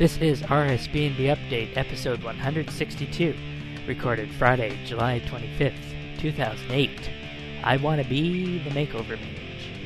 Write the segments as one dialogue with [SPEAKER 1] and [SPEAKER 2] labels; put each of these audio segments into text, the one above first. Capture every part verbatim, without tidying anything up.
[SPEAKER 1] This is R S B N B Update, episode one hundred sixty-two, recorded Friday, July twenty-fifth, two thousand eight. I want to be the makeover mage.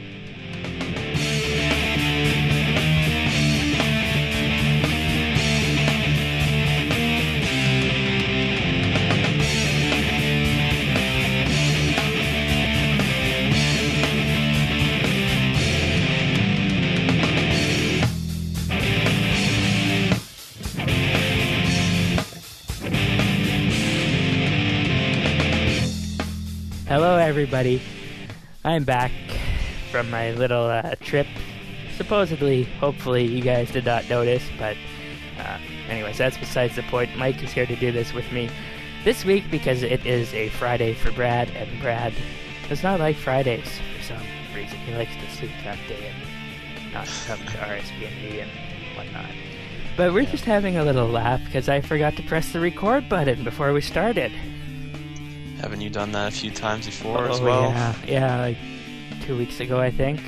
[SPEAKER 1] Hello everybody, I'm back from my little uh, trip. Supposedly, hopefully you guys did not notice, but uh, anyways, that's besides the point. Mike is here to do this with me this week because it is a Friday for Brad, and Brad does not like Fridays for some reason. He likes to sleep that day and not come to R S B N B and whatnot. But we're just having a little laugh because I forgot to press the record button before we started.
[SPEAKER 2] Haven't you done that a few times before
[SPEAKER 1] oh,
[SPEAKER 2] as well?
[SPEAKER 1] Yeah, yeah, like two weeks ago, I think.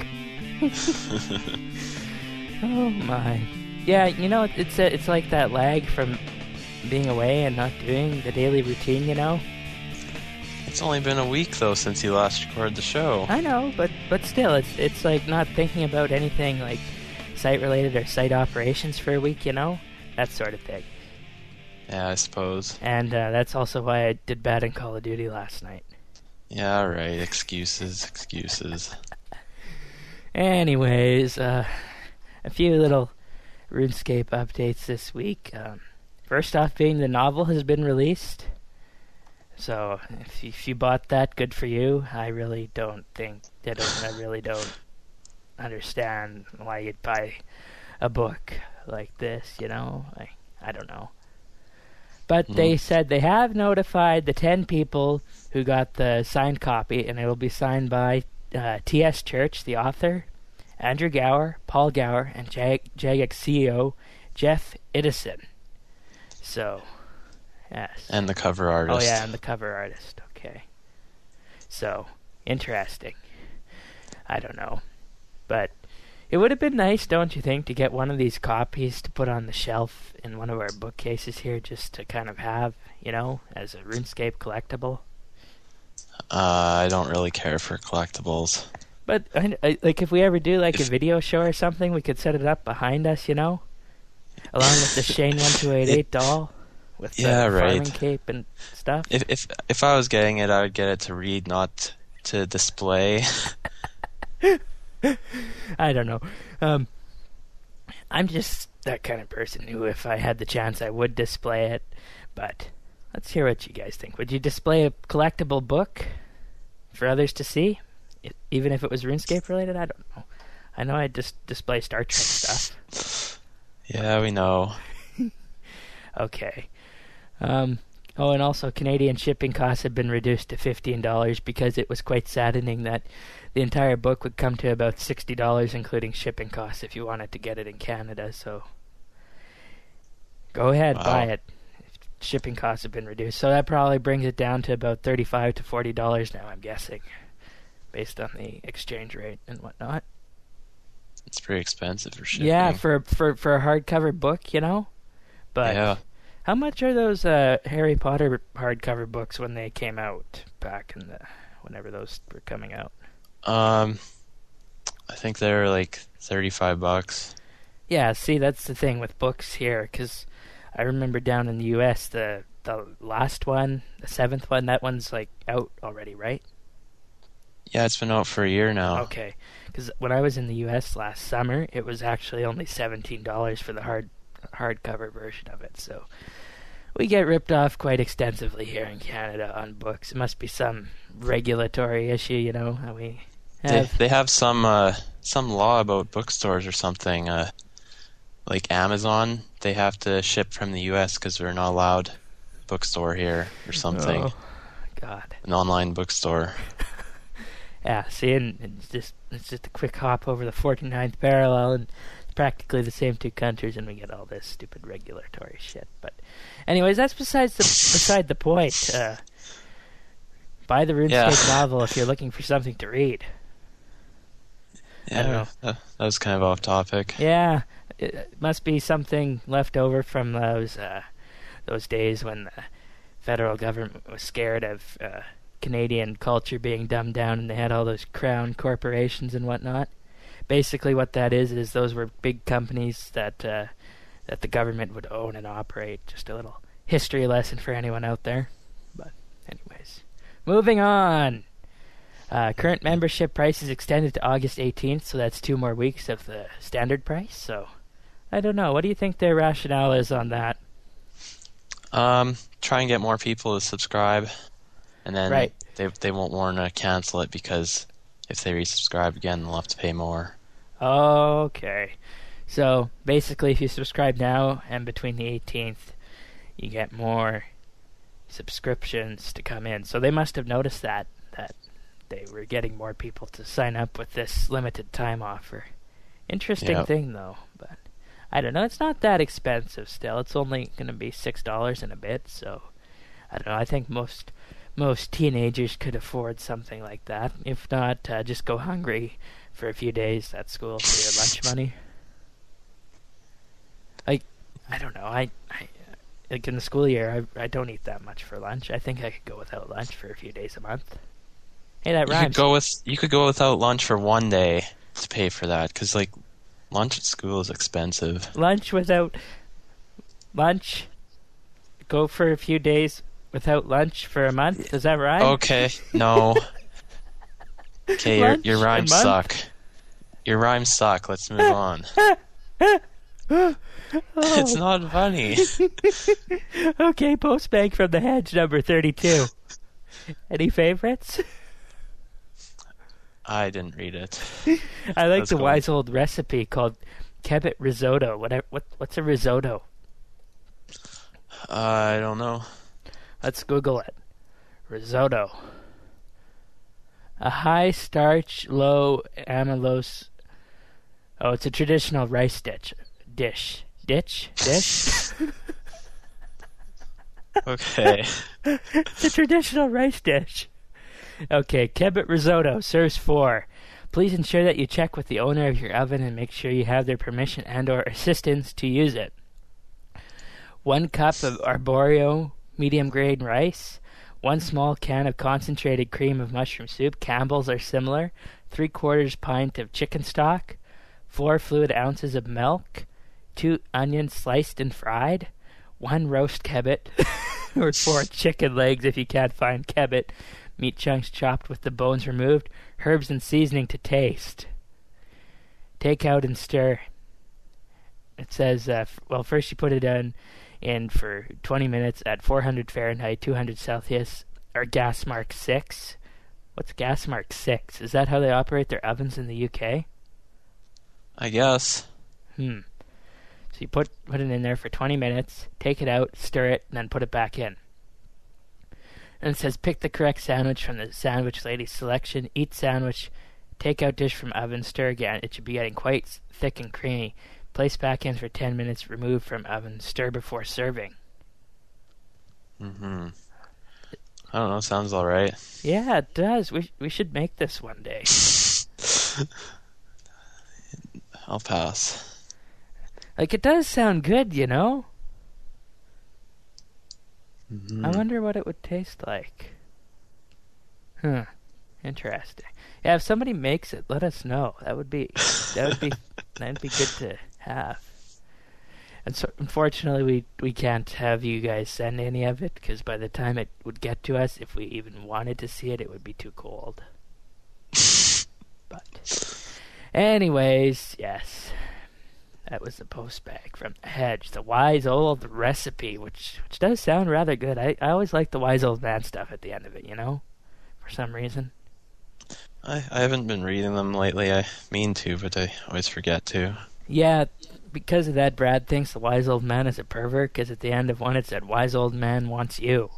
[SPEAKER 1] Oh my. Yeah, you know, it's a, it's like that lag from being away and not doing the daily routine, you know?
[SPEAKER 2] It's only been a week, though, since you last recorded the show.
[SPEAKER 1] I know, but, but still, it's it's like not thinking about anything like site-related or site operations for a week, you know? That sort of thing.
[SPEAKER 2] Yeah, I suppose.
[SPEAKER 1] And uh, that's also why I did bad in Call of Duty last night.
[SPEAKER 2] Yeah, right. Excuses, excuses.
[SPEAKER 1] Anyways, uh, a few little RuneScape updates this week. Um, first off being the novel has been released. So, if you, if you bought that, good for you. I really don't think, I, don't, I really don't understand why you'd buy a book like this, you know? I, I don't know. But mm. they said they have notified the ten people who got the signed copy, and it will be signed by uh, T S Church, the author, Andrew Gower, Paul Gower, and Jag- Jagex C E O Jeff Idison. So, yes.
[SPEAKER 2] And the cover artist.
[SPEAKER 1] Oh, yeah, and the cover artist. Okay. So, interesting. I don't know. But it would have been nice, don't you think, to get one of these copies to put on the shelf in one of our bookcases here, just to kind of have, you know, as a RuneScape collectible.
[SPEAKER 2] Uh, I don't really care for collectibles.
[SPEAKER 1] But, I, I, like, if we ever do, like,
[SPEAKER 2] if,
[SPEAKER 1] a video show or something, we could set it up behind us, you know? Along with the Shane one two eight eight doll, with
[SPEAKER 2] yeah,
[SPEAKER 1] the farming
[SPEAKER 2] right.
[SPEAKER 1] cape and stuff.
[SPEAKER 2] If, if, if I was getting it, I would get it to read, not to display.
[SPEAKER 1] I don't know. Um, I'm just that kind of person who, if I had the chance, I would display it. But let's hear what you guys think. Would you display a collectible book for others to see, it, even if it was RuneScape related? I don't know. I know I'd just display Star Trek stuff.
[SPEAKER 2] Yeah, we know.
[SPEAKER 1] Okay. Um, oh, and also Canadian shipping costs have been reduced to fifteen dollars because it was quite saddening that the entire book would come to about sixty dollars, including shipping costs, if you wanted to get it in Canada. So go ahead,
[SPEAKER 2] wow.
[SPEAKER 1] buy it. Shipping costs have been reduced. So that probably brings it down to about thirty-five to forty dollars now, I'm guessing, based on the exchange rate and whatnot.
[SPEAKER 2] It's pretty expensive for shipping.
[SPEAKER 1] Yeah, for, for, for a hardcover book, you know? But
[SPEAKER 2] yeah.
[SPEAKER 1] How much are those uh, Harry Potter hardcover books when they came out back in the whenever those were coming out?
[SPEAKER 2] Um, I think they're like thirty-five bucks.
[SPEAKER 1] Yeah, see, that's the thing with books here, because I remember down in the U S the the last one, the seventh one, that one's like out already, right?
[SPEAKER 2] Yeah, it's been out for a year now.
[SPEAKER 1] Okay, because when I was in the U S last summer, it was actually only seventeen dollars for the hard hardcover version of it. So we get ripped off quite extensively here in Canada on books. It must be some regulatory issue, you know, how we have.
[SPEAKER 2] They, they have some uh, some law about bookstores or something. Uh, like Amazon, they have to ship from the U S because we're not allowed bookstore here or something.
[SPEAKER 1] Oh, God.
[SPEAKER 2] An online bookstore.
[SPEAKER 1] Yeah, see, and it's just it's just a quick hop over the forty-ninth parallel, and it's practically the same two countries, and we get all this stupid regulatory shit. But, anyways, that's besides the beside the point. Uh, buy the RuneScape
[SPEAKER 2] yeah.
[SPEAKER 1] novel if you're looking for something to read.
[SPEAKER 2] Yeah,
[SPEAKER 1] I don't know.
[SPEAKER 2] That, that was kind of off topic.
[SPEAKER 1] Yeah, it must be something left over from those uh, those days when the federal government was scared of uh, Canadian culture being dumbed down, and they had all those crown corporations and whatnot. Basically, what that is is those were big companies that uh, that the government would own and operate. Just a little history lesson for anyone out there. But anyways, moving on. Uh, current membership price is extended to August eighteenth, so that's two more weeks of the standard price. So, I don't know. What do you think their rationale is on that?
[SPEAKER 2] Um, try and get more people to subscribe, and then
[SPEAKER 1] right.
[SPEAKER 2] they they won't want to cancel it because if they resubscribe again, they'll have to pay more.
[SPEAKER 1] Okay. So, basically, if you subscribe now and between the eighteenth, you get more subscriptions to come in. So they must have noticed that, that they were getting more people to sign up with this limited time offer. Interesting
[SPEAKER 2] Yep.
[SPEAKER 1] thing, though. But I don't know. It's not that expensive still. It's only going to be six dollars and a bit. So, I don't know. I think most most teenagers could afford something like that. If not, uh, just go hungry for a few days at school for your lunch money. Like, I don't know. I, I like in the school year, I I don't eat that much for lunch. I think I could go without lunch for a few days a month. Hey, that
[SPEAKER 2] You
[SPEAKER 1] rhymes.
[SPEAKER 2] could go with you could go without lunch for one day to pay for that, because like lunch at school is expensive.
[SPEAKER 1] Lunch without lunch. Go for a few days without lunch for a month. Does that rhyme?
[SPEAKER 2] Okay, no. Okay, your
[SPEAKER 1] Lunch
[SPEAKER 2] your
[SPEAKER 1] a
[SPEAKER 2] rhymes
[SPEAKER 1] month?
[SPEAKER 2] suck. Your rhymes suck. Let's move on. It's not funny.
[SPEAKER 1] Okay, Postbank from the Hedge, number thirty-two. Any favorites?
[SPEAKER 2] I didn't read it.
[SPEAKER 1] I like
[SPEAKER 2] Let's
[SPEAKER 1] the
[SPEAKER 2] go.
[SPEAKER 1] wise old recipe called Kebbit risotto. What, what what's a risotto?
[SPEAKER 2] Uh, I don't know.
[SPEAKER 1] Let's Google it. Risotto. A high starch, low amylose. Oh, it's a traditional rice dish. Dish. Ditch? Dish?
[SPEAKER 2] Okay.
[SPEAKER 1] It's a traditional rice dish. Okay, Kebbit risotto serves four. Please ensure that you check with the owner of your oven and make sure you have their permission and or assistance to use it. One cup of arborio medium grade rice. One small can of concentrated cream of mushroom soup. Campbell's are similar. Three quarters pint of chicken stock. Four fluid ounces of milk. Two onions sliced and fried. One roast kebbit. Or four chicken legs if you can't find kebbit. Meat chunks chopped with the bones removed. Herbs and seasoning to taste. Take out and stir. It says, uh, f- well, first you put it in, in for twenty minutes at four hundred Fahrenheit, two hundred Celsius, or gas mark six. What's gas mark six? Is that how they operate their ovens in the U K?
[SPEAKER 2] I guess.
[SPEAKER 1] Hmm. So you put put it in there for twenty minutes, take it out, stir it, and then put it back in. And it says pick the correct sandwich from the sandwich lady's selection. Eat sandwich, take out dish from oven, stir again. It should be getting quite s- thick and creamy. Place back in for ten minutes, remove from oven, stir before serving.
[SPEAKER 2] Mm-hmm. I don't know. Sounds all right.
[SPEAKER 1] Yeah, it does. We we should make this one day.
[SPEAKER 2] I'll pass.
[SPEAKER 1] Like, it does sound good, you know?
[SPEAKER 2] Mm-hmm.
[SPEAKER 1] I wonder what it would taste like. Huh. Interesting. Yeah, if somebody makes it, let us know. That would be that would be that'd be good to have. And so, unfortunately, we we can't have you guys send any of it because by the time it would get to us, if we even wanted to see it, it would be too cold. But, anyways, yes, that was the post bag from the Hedge, the wise old recipe, which which does sound rather good. I I always like the wise old man stuff at the end of it, you know, for some reason.
[SPEAKER 2] I, I haven't been reading them lately. I mean to, but I always forget to.
[SPEAKER 1] Yeah, because of that, Brad thinks the wise old man is a pervert, because at the end of one it said, wise old man wants you.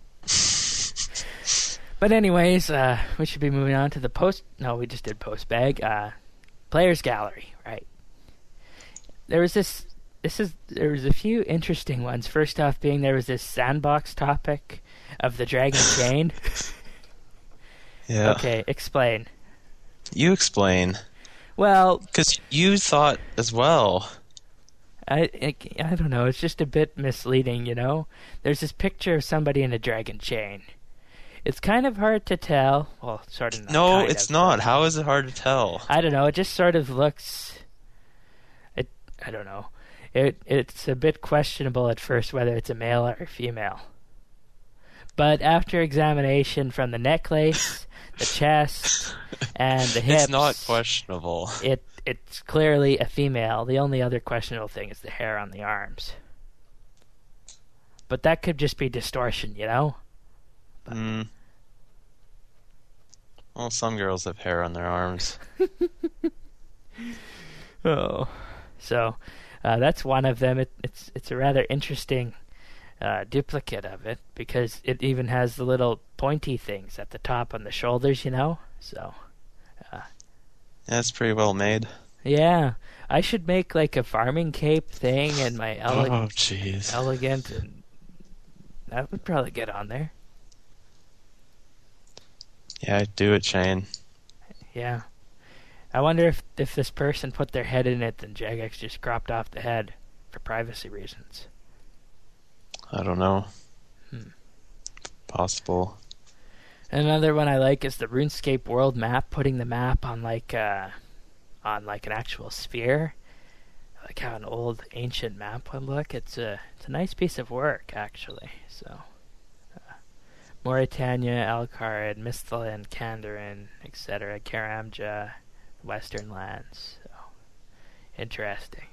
[SPEAKER 1] But anyways, uh, we should be moving on to the post... No, we just did post bag. Uh, players gallery, right. There was this... This is... There was a few interesting ones. First off being there was this sandbox topic of the Dragon Chain.
[SPEAKER 2] Yeah.
[SPEAKER 1] Okay, explain.
[SPEAKER 2] You explain.
[SPEAKER 1] Well...
[SPEAKER 2] Because you thought as well.
[SPEAKER 1] I, I, I don't know. It's just a bit misleading, you know? There's this picture of somebody in a dragon chain. It's kind of hard to tell. Well, sort of not.
[SPEAKER 2] No,
[SPEAKER 1] kind
[SPEAKER 2] it's
[SPEAKER 1] of,
[SPEAKER 2] not.
[SPEAKER 1] but
[SPEAKER 2] How is it hard to tell?
[SPEAKER 1] I don't know. It just sort of looks. It. I don't know. It. It's a bit questionable at first whether it's a male or a female. But after examination from the necklace, the chest, and the hips,
[SPEAKER 2] It's not questionable.
[SPEAKER 1] It. It's clearly a female. The only other questionable thing is the hair on the arms. But that could just be distortion, you know?
[SPEAKER 2] Mm. Well, some girls have hair on their arms.
[SPEAKER 1] Oh. So, uh, that's one of them. It, it's it's a rather interesting uh, duplicate of it, because it even has the little pointy things at the top on the shoulders, you know? So... Uh,
[SPEAKER 2] Yeah, it's pretty well made.
[SPEAKER 1] Yeah, I should make like a farming cape thing and my ele-
[SPEAKER 2] Oh, jeez.
[SPEAKER 1] elegant, and that would probably get on there.
[SPEAKER 2] Yeah, do it, Shane.
[SPEAKER 1] Yeah. I wonder if if this person put their head in it, then Jagex just cropped off the head for privacy reasons.
[SPEAKER 2] I don't know.
[SPEAKER 1] Hmm.
[SPEAKER 2] Possible.
[SPEAKER 1] Another one I like is the RuneScape world map, putting the map on like uh, on like an actual sphere. I like how an old ancient map would look. It's a it's a nice piece of work, actually. So uh, Mauritania, Alcarid, Misthalin, Kandarin, et cetera, Karamja, Western lands. So interesting.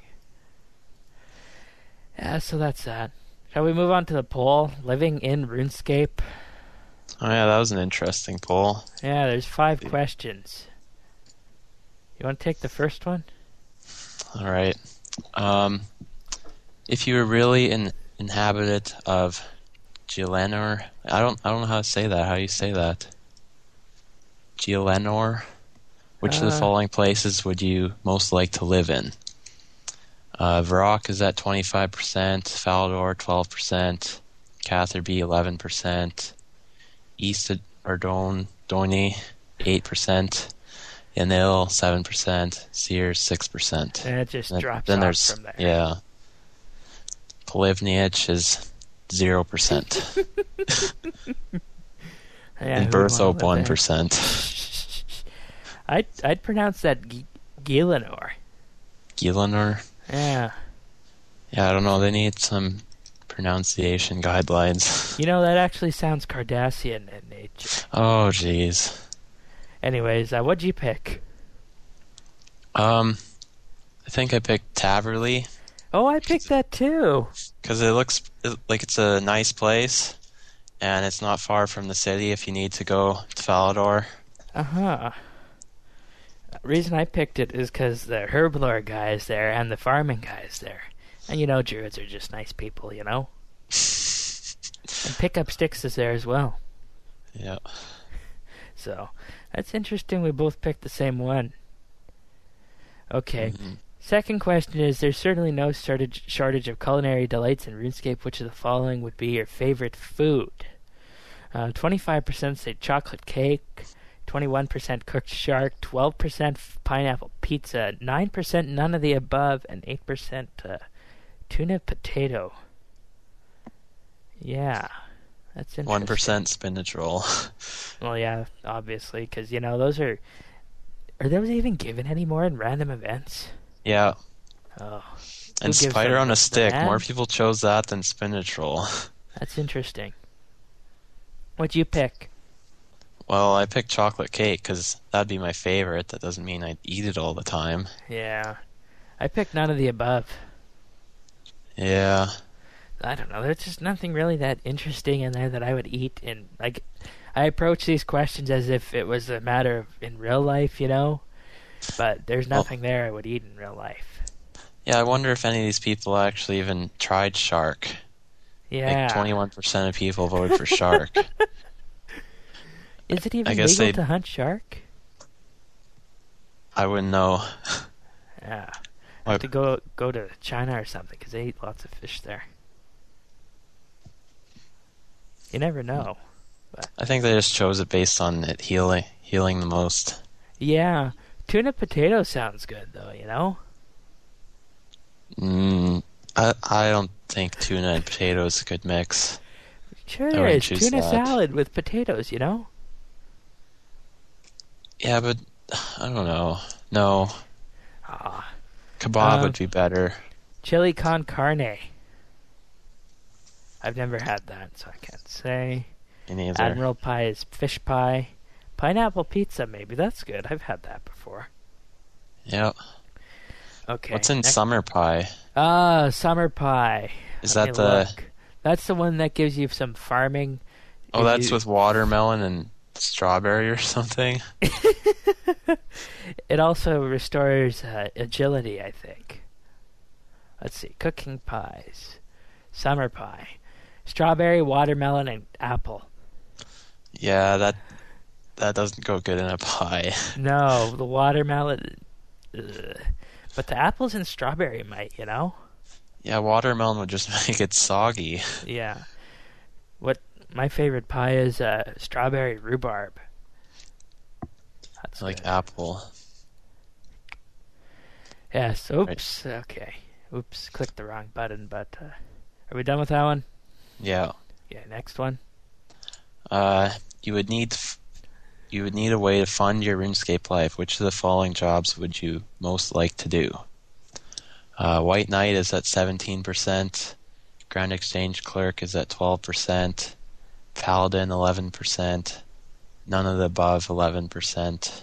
[SPEAKER 1] Yeah, so that's that. Shall we move on to the poll? Living in RuneScape.
[SPEAKER 2] Oh, yeah, that was an interesting poll.
[SPEAKER 1] Yeah, there's five questions. You want to take the first one?
[SPEAKER 2] All right. Um, if you were really an inhabitant of Gielenor, I don't, I don't know how to say that. How do you say that? Gielenor. Which of the
[SPEAKER 1] Uh.
[SPEAKER 2] following places would you most like to live in? Uh, Varrock is at twenty-five percent, Falador twelve percent, Catherby eleven percent, East Ardon, Donny eight percent, Yanil seven percent, Sears six percent.
[SPEAKER 1] And it just
[SPEAKER 2] Then,
[SPEAKER 1] drops
[SPEAKER 2] then
[SPEAKER 1] off
[SPEAKER 2] there's,
[SPEAKER 1] from there.
[SPEAKER 2] yeah. Polivniich is zero percent.
[SPEAKER 1] Yeah,
[SPEAKER 2] and
[SPEAKER 1] who'd wanna
[SPEAKER 2] Berthope
[SPEAKER 1] live
[SPEAKER 2] one
[SPEAKER 1] there?
[SPEAKER 2] percent.
[SPEAKER 1] I'd, I'd pronounce that G- Gielinor.
[SPEAKER 2] Gielinor?
[SPEAKER 1] Yeah.
[SPEAKER 2] Yeah, I don't know. They need some pronunciation guidelines.
[SPEAKER 1] You know, that actually sounds Cardassian in nature.
[SPEAKER 2] Oh, jeez.
[SPEAKER 1] Anyways, uh, what'd you pick?
[SPEAKER 2] Um, I think I picked Taverley
[SPEAKER 1] Oh, I picked that too.
[SPEAKER 2] because it looks like it's a nice place, and it's not far from the city if you need to go to Falador.
[SPEAKER 1] Uh-huh. The reason I picked it is because the herblore guy is there and the farming guy is there. And you know, druids are just nice people, you know? And Pick Up Sticks is there as well.
[SPEAKER 2] Yeah.
[SPEAKER 1] So, that's interesting we both picked the same one. Okay.
[SPEAKER 2] Mhm.
[SPEAKER 1] Second question is, there's certainly no shortage, shortage of culinary delights in RuneScape. Which of the following would be your favorite food? Uh, twenty-five percent say chocolate cake, twenty-one percent cooked shark, twelve percent f- pineapple pizza, nine percent none of the above, and eight percent uh, tuna potato. Yeah, that's interesting.
[SPEAKER 2] One percent spinach roll.
[SPEAKER 1] Well, yeah, obviously, because, you know, those are... Are those even given anymore in random events?
[SPEAKER 2] Yeah.
[SPEAKER 1] Oh,
[SPEAKER 2] And
[SPEAKER 1] gives
[SPEAKER 2] spider
[SPEAKER 1] them
[SPEAKER 2] on
[SPEAKER 1] the
[SPEAKER 2] a stick.
[SPEAKER 1] ban?
[SPEAKER 2] More people chose that than spinach roll.
[SPEAKER 1] that's interesting. What'd you pick?
[SPEAKER 2] Well, I picked chocolate cake because that'd be my favorite. That doesn't mean I'd eat it all the time.
[SPEAKER 1] Yeah, I picked none of the above.
[SPEAKER 2] Yeah.
[SPEAKER 1] I don't know. There's just nothing really that interesting in there that I would eat. And like, I approach these questions as if it was a matter of in real life, you know. But there's
[SPEAKER 2] Well-
[SPEAKER 1] nothing there I would eat in real life.
[SPEAKER 2] Yeah, I wonder if any of these people actually even tried shark.
[SPEAKER 1] Yeah.
[SPEAKER 2] Like twenty-one percent of people voted for shark.
[SPEAKER 1] Is it even
[SPEAKER 2] I guess
[SPEAKER 1] legal
[SPEAKER 2] they-
[SPEAKER 1] to hunt shark?
[SPEAKER 2] I wouldn't know.
[SPEAKER 1] Yeah.
[SPEAKER 2] What-
[SPEAKER 1] Have to go go to China or something because they eat lots of fish there. You never know.
[SPEAKER 2] I think they just chose it based on it healing healing the most.
[SPEAKER 1] Yeah, tuna potato sounds good though. You know.
[SPEAKER 2] Mm, I I don't think tuna and potatoes is a good mix.
[SPEAKER 1] Sure
[SPEAKER 2] I
[SPEAKER 1] there
[SPEAKER 2] wouldn't
[SPEAKER 1] is.
[SPEAKER 2] choose
[SPEAKER 1] Tuna
[SPEAKER 2] that.
[SPEAKER 1] salad with potatoes, you know?
[SPEAKER 2] Yeah, but I don't know. No,
[SPEAKER 1] Ah.
[SPEAKER 2] kebab
[SPEAKER 1] Um,
[SPEAKER 2] would be better.
[SPEAKER 1] chili con carne. I've never had that, so I can't say.
[SPEAKER 2] Me neither.
[SPEAKER 1] Admiral pie is fish pie. Pineapple pizza, maybe. That's good. I've had that before.
[SPEAKER 2] Yeah.
[SPEAKER 1] Okay.
[SPEAKER 2] What's in
[SPEAKER 1] Next.
[SPEAKER 2] summer pie?
[SPEAKER 1] Ah, summer pie.
[SPEAKER 2] Is
[SPEAKER 1] Let me
[SPEAKER 2] that the?
[SPEAKER 1] look. That's the one that gives you some farming.
[SPEAKER 2] Oh,
[SPEAKER 1] Gives
[SPEAKER 2] that's
[SPEAKER 1] you.
[SPEAKER 2] with watermelon and strawberry or something.
[SPEAKER 1] It also restores uh, agility, I think. Let's see. Cooking pies. Summer pie. Strawberry, watermelon, and apple.
[SPEAKER 2] Yeah, that that doesn't go good in a pie.
[SPEAKER 1] No, the watermelon. Ugh. But the apples and strawberry might, you know?
[SPEAKER 2] Yeah, watermelon would just make it soggy.
[SPEAKER 1] Yeah. What my favorite pie is uh, strawberry rhubarb. That's
[SPEAKER 2] Like
[SPEAKER 1] good.
[SPEAKER 2] apple.
[SPEAKER 1] Yes.
[SPEAKER 2] Right.
[SPEAKER 1] Oops. Okay. Oops. Clicked the wrong button. But uh, are we done with that one?
[SPEAKER 2] Yeah.
[SPEAKER 1] Yeah. Next one.
[SPEAKER 2] Uh, you would need f- you would need a way to fund your RuneScape life. Which of the following jobs would you most like to do? Uh, White Knight is at seventeen percent. Grand Exchange Clerk is at twelve percent. Paladin eleven percent. None of the above eleven percent.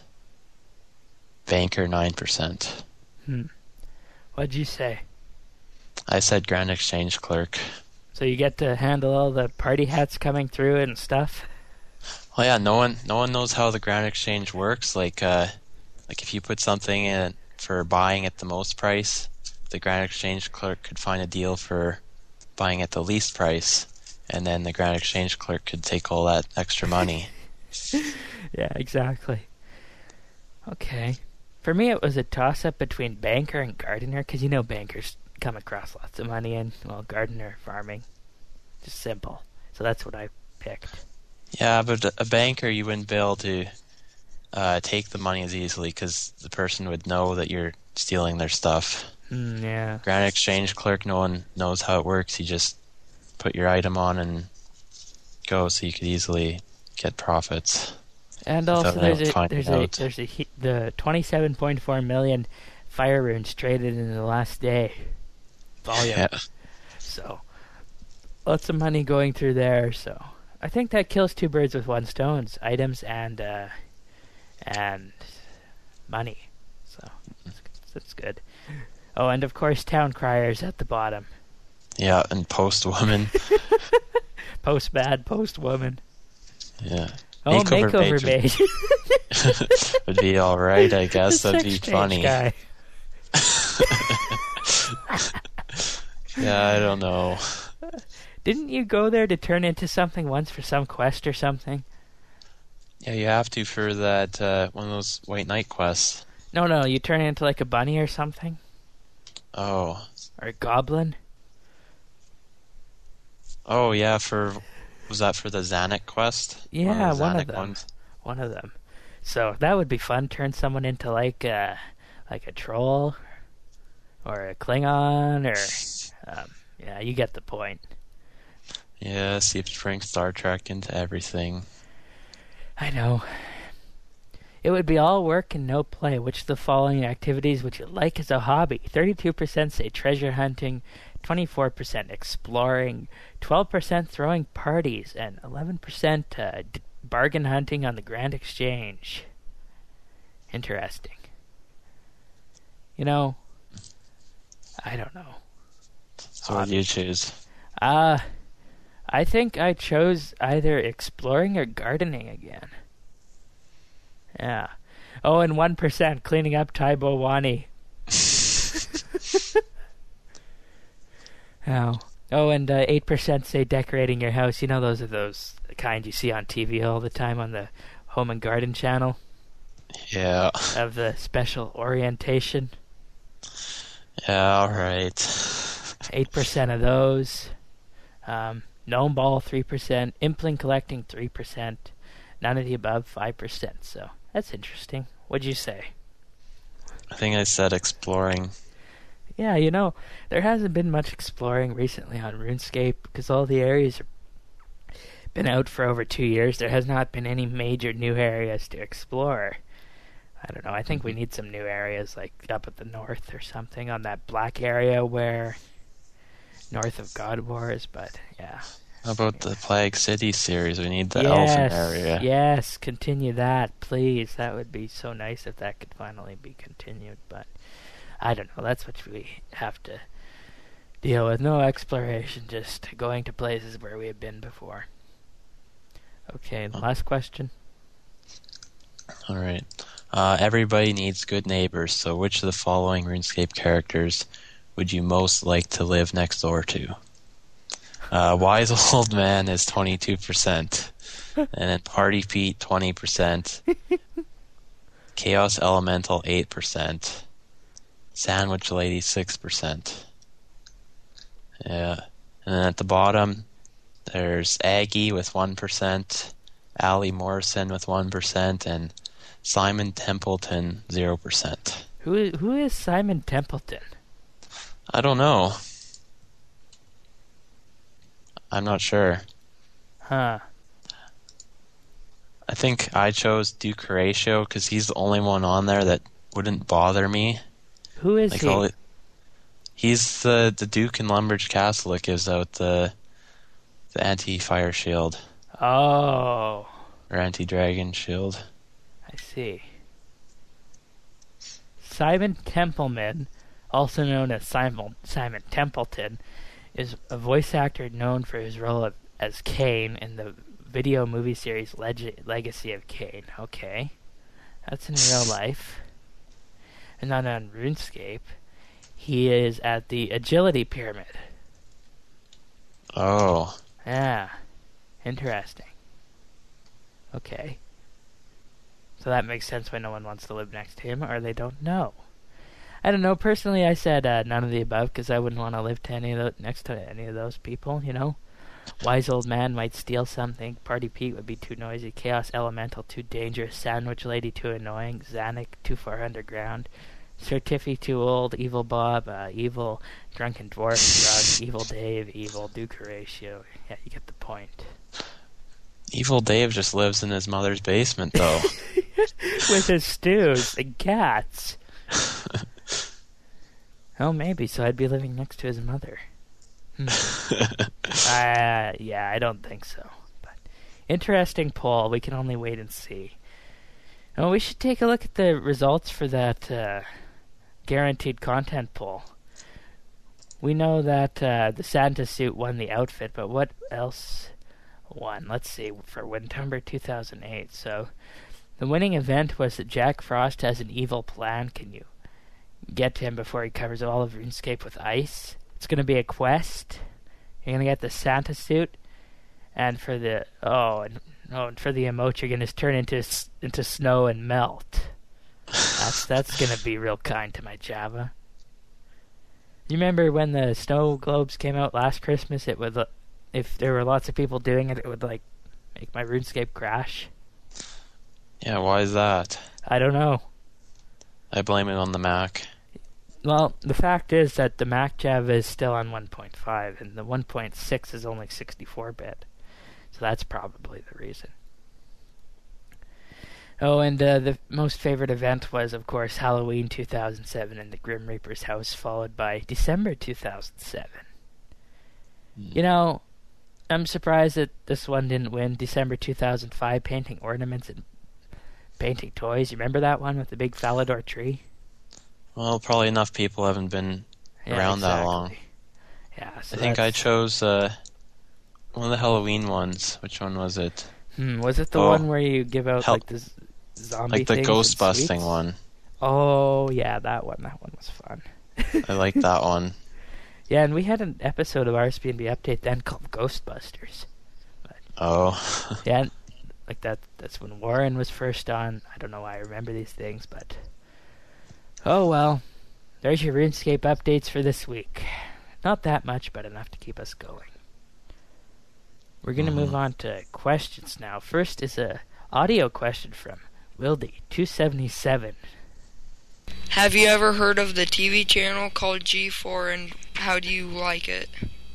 [SPEAKER 2] Banker nine percent.
[SPEAKER 1] Hmm. What'd you say?
[SPEAKER 2] I said Grand Exchange Clerk.
[SPEAKER 1] So you get to handle all the party hats coming through and stuff.
[SPEAKER 2] Well, yeah, no one no one knows how the Grand Exchange works. Like, uh, like if you put something in for buying at the most price, the Grand Exchange Clerk could find a deal for buying at the least price, and then the Grand Exchange Clerk could take all that extra money.
[SPEAKER 1] Yeah. Exactly. Okay. For me, it was a toss-up between banker and gardener, because you know bankers come across lots of money, and well, gardener farming, just simple. So that's what I picked.
[SPEAKER 2] Yeah, but a banker, you wouldn't be able to uh, take the money as easily because the person would know that you're stealing their stuff.
[SPEAKER 1] Mm, yeah.
[SPEAKER 2] Grand Exchange Clerk, no one knows how it works. You just put your item on and go, so you could easily get profits.
[SPEAKER 1] And
[SPEAKER 2] Without
[SPEAKER 1] also, there's a
[SPEAKER 2] finding
[SPEAKER 1] there's a
[SPEAKER 2] out.
[SPEAKER 1] there's a he- the twenty-seven point four million fire runes traded in the last day volume.
[SPEAKER 2] Yeah.
[SPEAKER 1] So lots of money going through there. So I think that kills two birds with one stone: items and uh, and money. So that's, that's good. Oh, and of course, town criers at the bottom.
[SPEAKER 2] Yeah, and Post Woman.
[SPEAKER 1] Post bad, post woman.
[SPEAKER 2] Yeah.
[SPEAKER 1] Oh,
[SPEAKER 2] Makeover
[SPEAKER 1] makeover
[SPEAKER 2] maid
[SPEAKER 1] maid.
[SPEAKER 2] Would be alright, I guess.
[SPEAKER 1] The
[SPEAKER 2] That'd be
[SPEAKER 1] sex change
[SPEAKER 2] funny.
[SPEAKER 1] guy.
[SPEAKER 2] Yeah, I don't know.
[SPEAKER 1] Didn't you go there to turn into something once for some quest or something?
[SPEAKER 2] Yeah, you have to for that, uh, one of those White Knight quests.
[SPEAKER 1] No, no, you turn into like a bunny or something?
[SPEAKER 2] Oh.
[SPEAKER 1] Or a goblin?
[SPEAKER 2] Oh, yeah, for... Was that for the Zanuck quest?
[SPEAKER 1] Yeah,
[SPEAKER 2] of the
[SPEAKER 1] one of
[SPEAKER 2] Zanuck
[SPEAKER 1] them.
[SPEAKER 2] ones?
[SPEAKER 1] One of them. So that would be fun. Turn someone into like a, like a troll or a Klingon or... Um, yeah, you get the point.
[SPEAKER 2] Yeah, see if you bring Star Trek into everything.
[SPEAKER 1] I know. It would be all work and no play. Which of the following activities would you like as a hobby? thirty-two percent say treasure hunting, twenty-four percent exploring, twelve percent throwing parties, and eleven percent uh, d- bargain hunting on the Grand Exchange. Interesting. You know, I don't know.
[SPEAKER 2] So what do you choose?
[SPEAKER 1] Uh, I think I chose either exploring or gardening again. Yeah. Oh, and one percent cleaning up Taibowani. Oh. Oh, and uh, eight percent say decorating your house. You know, those are those kind you see on T V all the time on the Home and Garden channel
[SPEAKER 2] Yeah.
[SPEAKER 1] of the special orientation.
[SPEAKER 2] Yeah, alright.
[SPEAKER 1] eight percent of those. Um, Gnome Ball, three percent. Impling collecting, three percent. None of the above, five percent. So that's interesting. What'd you say?
[SPEAKER 2] I think I said exploring.
[SPEAKER 1] Yeah, you know, there hasn't been much exploring recently on RuneScape because all the areas have been out for over two years. There has not been any major new areas to explore. I don't know. I think we need some new areas, like up at the north or something, on that black area where north of God Wars. But yeah.
[SPEAKER 2] How about the Plague City series? We need the
[SPEAKER 1] yes,
[SPEAKER 2] Elven area.
[SPEAKER 1] Yes, continue that, please. That would be so nice if that could finally be continued. But I don't know. That's what we have to deal with. No exploration, just going to places where we have been before. Okay, the last question.
[SPEAKER 2] All right. Uh, everybody needs good neighbors, so which of the following RuneScape characters would you most like to live next door to? Uh, Wise Old Man is twenty-two percent, and then Party Pete twenty percent, Chaos Elemental eight percent, Sandwich Lady six percent. Yeah. And then at the bottom, there's Aggie with one percent, Allie Morrison with one percent, and Simon Templeton zero percent.
[SPEAKER 1] Who is, who is Simon Templeton?
[SPEAKER 2] I don't know. I'm not sure.
[SPEAKER 1] Huh.
[SPEAKER 2] I think I chose Duke Horatio because he's the only one on there that wouldn't bother me.
[SPEAKER 1] Who is
[SPEAKER 2] like
[SPEAKER 1] he?
[SPEAKER 2] It, he's the, the Duke in Lumbridge Castle that gives out the the anti-fire shield.
[SPEAKER 1] Oh.
[SPEAKER 2] Or anti-dragon shield.
[SPEAKER 1] I see. Simon Templeman, also known as Simon, Simon Templeton, is a voice actor known for his role of, as Kain in the video movie series Leg- Legacy of Kain. Okay. That's in real life. And then on RuneScape, he is at the Agility Pyramid.
[SPEAKER 2] Oh.
[SPEAKER 1] Yeah. Interesting. Okay. So that makes sense why no one wants to live next to him, or they don't know. I don't know. Personally, I said uh, none of the above because I wouldn't want to live to any of the, next to any of those people, you know? Wise Old Man might steal something. Party Pete would be too noisy. Chaos Elemental too dangerous. Sandwich Lady too annoying. Zanuck too far underground. Sir Tiffy too old. Evil Bob, uh, evil Drunken Dwarf, drug, Evil Dave, evil Duke Horatio. Yeah, you get the point.
[SPEAKER 2] Evil Dave just lives in his mother's basement, though.
[SPEAKER 1] With his stews and cats. Oh, maybe. So I'd be living next to his mother. Hmm. uh, yeah, I don't think so. But interesting poll. We can only wait and see. Oh, we should take a look at the results for that uh, guaranteed content poll. We know that uh, the Santa suit won the outfit, but what else won? Let's see, for Windtumber two thousand eight. So the winning event was that Jack Frost has an evil plan. Can you get to him before he covers all of RuneScape with ice? It's going to be a quest. You're going to get the Santa suit, and for the oh, and, oh, and for the emote, you're going to turn into into snow and melt. That's that's going to be real kind to my Java. You remember when the snow globes came out last Christmas? It would, if there were lots of people doing it, it would like make my RuneScape crash.
[SPEAKER 2] Yeah, why is that?
[SPEAKER 1] I don't know.
[SPEAKER 2] I blame it on the Mac.
[SPEAKER 1] Well, the fact is that the Mac Java is still on one point five, and the one point six is only sixty-four bit. So that's probably the reason. Oh, and uh, the most favorite event was, of course, Halloween two thousand seven in the Grim Reaper's house, followed by December two thousand seven. Mm. You know, I'm surprised that this one didn't win. December two thousand five, painting ornaments and painting toys. You remember that one with the big Falador tree?
[SPEAKER 2] Well, probably enough people haven't been
[SPEAKER 1] yeah,
[SPEAKER 2] around
[SPEAKER 1] exactly.
[SPEAKER 2] that long.
[SPEAKER 1] Yeah, so
[SPEAKER 2] I think
[SPEAKER 1] that's...
[SPEAKER 2] I chose uh, one of the Halloween ones. Which one was it?
[SPEAKER 1] Hmm, was it the
[SPEAKER 2] oh,
[SPEAKER 1] one where you give out
[SPEAKER 2] Hel-
[SPEAKER 1] like this zombie
[SPEAKER 2] like the
[SPEAKER 1] things
[SPEAKER 2] ghost
[SPEAKER 1] and
[SPEAKER 2] busting
[SPEAKER 1] sweets?
[SPEAKER 2] one?
[SPEAKER 1] Oh, yeah, that one. That one was fun.
[SPEAKER 2] I like that one.
[SPEAKER 1] Yeah, and we had an episode of R S P N B Update then called Ghostbusters. But,
[SPEAKER 2] oh.
[SPEAKER 1] yeah, like that. That's when Warren was first on. I don't know why I remember these things, but oh well. There's your RuneScape updates for this week. Not that much, but enough to keep us going. We're going to mm-hmm. move on to questions now. First is a audio question from Wildy two seventy-seven.
[SPEAKER 3] have you ever heard of the T V channel called G four, and how do you like it?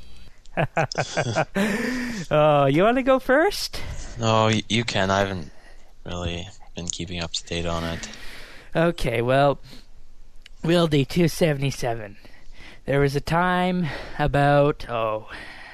[SPEAKER 1] Oh, you want to go first?
[SPEAKER 2] No, y- you can. I haven't really been keeping up to date on it.
[SPEAKER 1] Okay, well, Wildy two seventy-seven. There was a time about, oh,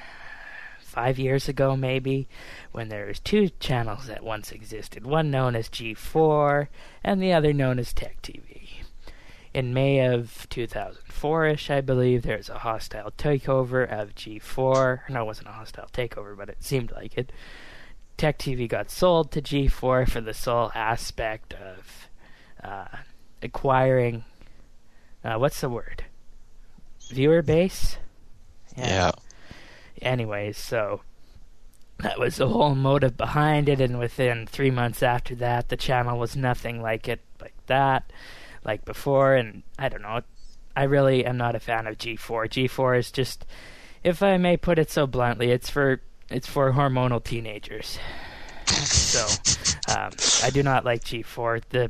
[SPEAKER 1] five years ago maybe, when there was two channels that once existed, one known as G four and the other known as Tech T V. In May of two thousand four-ish, I believe, there was a hostile takeover of G four. No, it wasn't a hostile takeover, but it seemed like it. Tech T V got sold to G four for the sole aspect of uh, acquiring, uh, what's the word? Viewer base?
[SPEAKER 2] Yeah.
[SPEAKER 1] Anyways, so that was the whole motive behind it, and within three months after that, the channel was nothing like it, like that, like before, and I don't know, I really am not a fan of G four. G four is just, if I may put it so bluntly, it's for it's for hormonal teenagers. So, um, I do not like G four. The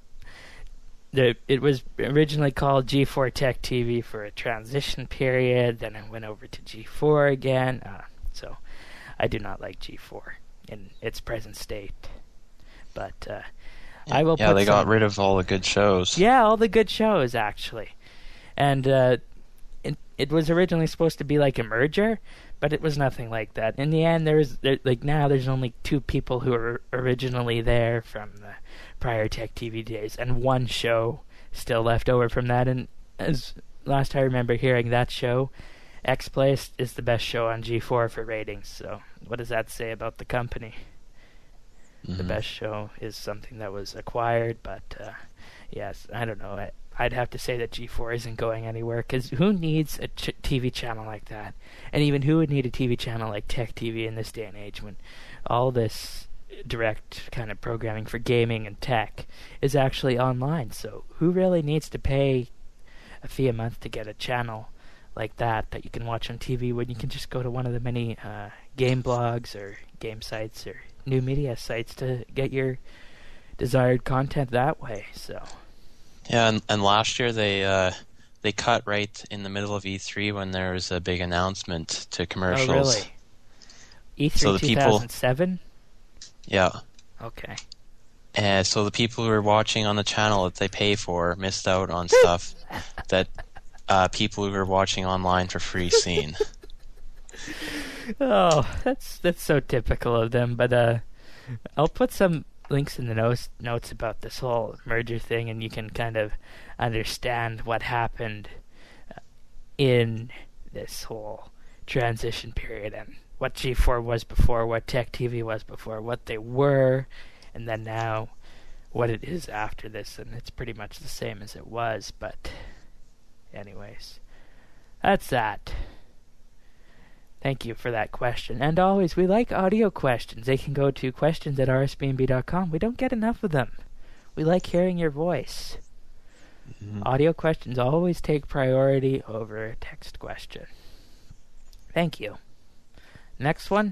[SPEAKER 1] The, it was originally called G four Tech T V for a transition period, then it went over to G four again, uh, so I do not like G four in its present state. But uh, I will
[SPEAKER 2] Yeah,
[SPEAKER 1] put
[SPEAKER 2] they
[SPEAKER 1] some,
[SPEAKER 2] got rid of all the good shows.
[SPEAKER 1] Yeah, all the good shows, actually. And uh, it, it was originally supposed to be like a merger, but it was nothing like that. In the end, there was, there, like now there's only two people who were originally there from the prior Tech T V days, and one show still left over from that. And as last I remember hearing, that show, X-Place, is the best show on G four for ratings. So what does that say about the company? Mm-hmm. The best show is something that was acquired, but uh, yes, I don't know. I, I'd have to say that G four isn't going anywhere, because who needs a ch- T V channel like that? And even who would need a T V channel like Tech T V in this day and age, when all this direct kind of programming for gaming and tech is actually online? So who really needs to pay a fee a month to get a channel like that that you can watch on T V, when you can just go to one of the many uh, game blogs or game sites or new media sites to get your desired content that way? So
[SPEAKER 2] yeah, and, and last year they uh, they cut right in the middle of E three when there was a big announcement to commercials.
[SPEAKER 1] Oh, really? E three
[SPEAKER 2] so the
[SPEAKER 1] two thousand seven?
[SPEAKER 2] Yeah.
[SPEAKER 1] Okay.
[SPEAKER 2] And so the people who were watching on the channel that they pay for missed out on stuff that uh, people who were watching online for free seen.
[SPEAKER 1] Oh, that's that's so typical of them. But uh, I'll put some links in the notes notes about this whole merger thing, and you can kind of understand what happened in this whole transition period, and what G four was before, what Tech T V was before, what they were, and then now what it is after this. And it's pretty much the same as it was, but anyways, that's that. Thank you for that question. And always, we like audio questions. They can go to questions at r s b n b dot com. We don't get enough of them. We like hearing your voice. Mm-hmm. Audio questions always take priority over a text question. Thank you. Next one.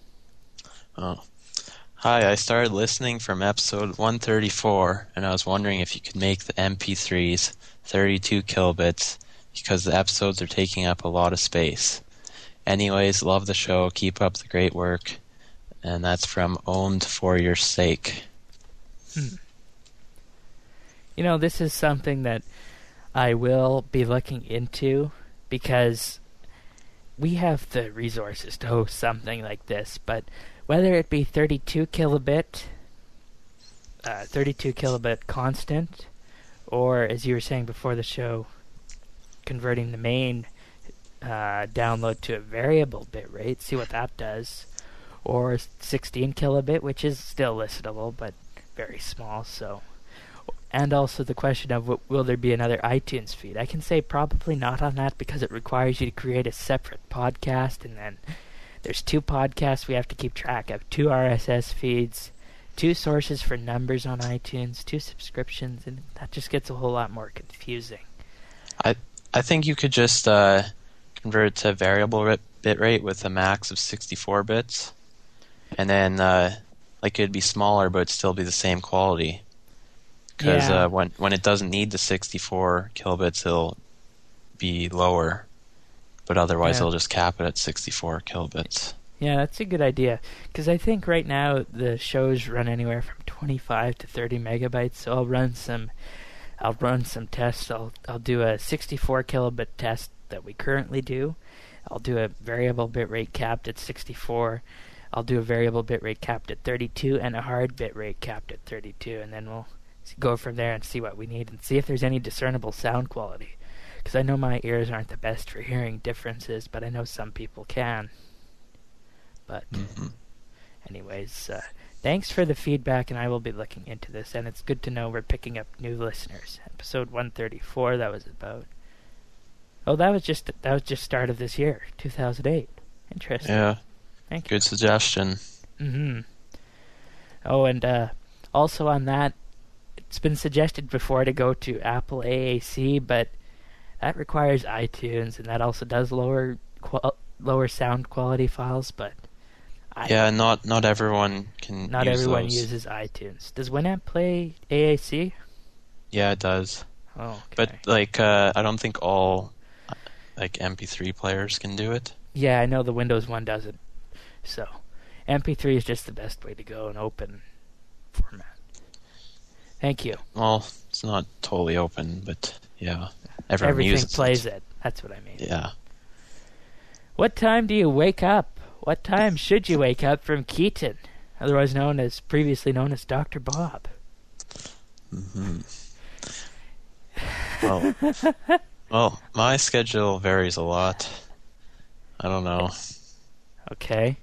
[SPEAKER 2] Oh. Hi, I started listening from episode one thirty-four, and I was wondering if you could make the M P threes thirty-two kilobits, because the episodes are taking up a lot of space. Anyways, love the show. Keep up the great work. And that's from Owned for Your Sake.
[SPEAKER 1] Hmm. You know, this is something that I will be looking into, because we have the resources to host something like this, but whether it be thirty-two kilobit, uh, thirty-two kilobit constant, or, as you were saying before the show, converting the main uh, download to a variable bit rate, see what that does, or sixteen kilobit, which is still listenable, but very small, so... And also the question of, w- will there be another iTunes feed? I can say probably not on that, because it requires you to create a separate podcast, and then there's two podcasts we have to keep track of, two R S S feeds, two sources for numbers on iTunes, two subscriptions, and that just gets a whole lot more confusing.
[SPEAKER 2] I I think you could just uh, convert it to variable bit, bit rate with a max of sixty-four bits, and then uh, like it'd be smaller, but it'd still be the same quality. Because
[SPEAKER 1] Yeah.
[SPEAKER 2] uh, when when it doesn't need the sixty-four kilobits, it'll be lower. But otherwise,
[SPEAKER 1] Yeah.
[SPEAKER 2] it'll just cap it at sixty-four kilobits.
[SPEAKER 1] Yeah, that's a good idea. Because I think right now the shows run anywhere from twenty-five to thirty megabytes. So I'll run some, I'll run some tests. I'll I'll do a sixty-four kilobit test that we currently do. I'll do a variable bitrate capped at sixty-four. I'll do a variable bitrate capped at thirty-two and a hard bitrate capped at thirty-two, and then we'll go from there and see what we need and see if there's any discernible sound quality. Because I know my ears aren't the best for hearing differences, but I know some people can. But
[SPEAKER 2] Mm-hmm.
[SPEAKER 1] anyways, uh, thanks for the feedback, and I will be looking into this. And it's good to know we're picking up new listeners. Episode one thirty-four. That was about. Oh, that was just that was just start of this year, two thousand eight. Interesting.
[SPEAKER 2] Yeah,
[SPEAKER 1] Thank you.
[SPEAKER 2] good suggestion.
[SPEAKER 1] Mm-hmm. Oh, and uh, also on that, it's been suggested before to go to Apple A A C, but that requires iTunes, and that also does lower qual- lower sound quality files. But I,
[SPEAKER 2] Yeah, not not everyone can.
[SPEAKER 1] not
[SPEAKER 2] use
[SPEAKER 1] everyone
[SPEAKER 2] those.
[SPEAKER 1] uses iTunes. Does Winamp play A A C?
[SPEAKER 2] Yeah, it does.
[SPEAKER 1] Oh, okay.
[SPEAKER 2] But like, uh, I don't think all like M P three players can do it.
[SPEAKER 1] yeah, I know the Windows one doesn't. So M P three is just the best way to go in open format. Thank you.
[SPEAKER 2] Well, it's not totally open, but yeah, everyone
[SPEAKER 1] Everything
[SPEAKER 2] uses
[SPEAKER 1] plays
[SPEAKER 2] it.
[SPEAKER 1] it. That's what I mean.
[SPEAKER 2] Yeah.
[SPEAKER 1] What time do you wake up? What time should you wake up from Keaton, otherwise known as previously known as Doctor Bob?
[SPEAKER 2] hmm Well, well, my schedule varies a lot. I don't know.
[SPEAKER 1] Okay.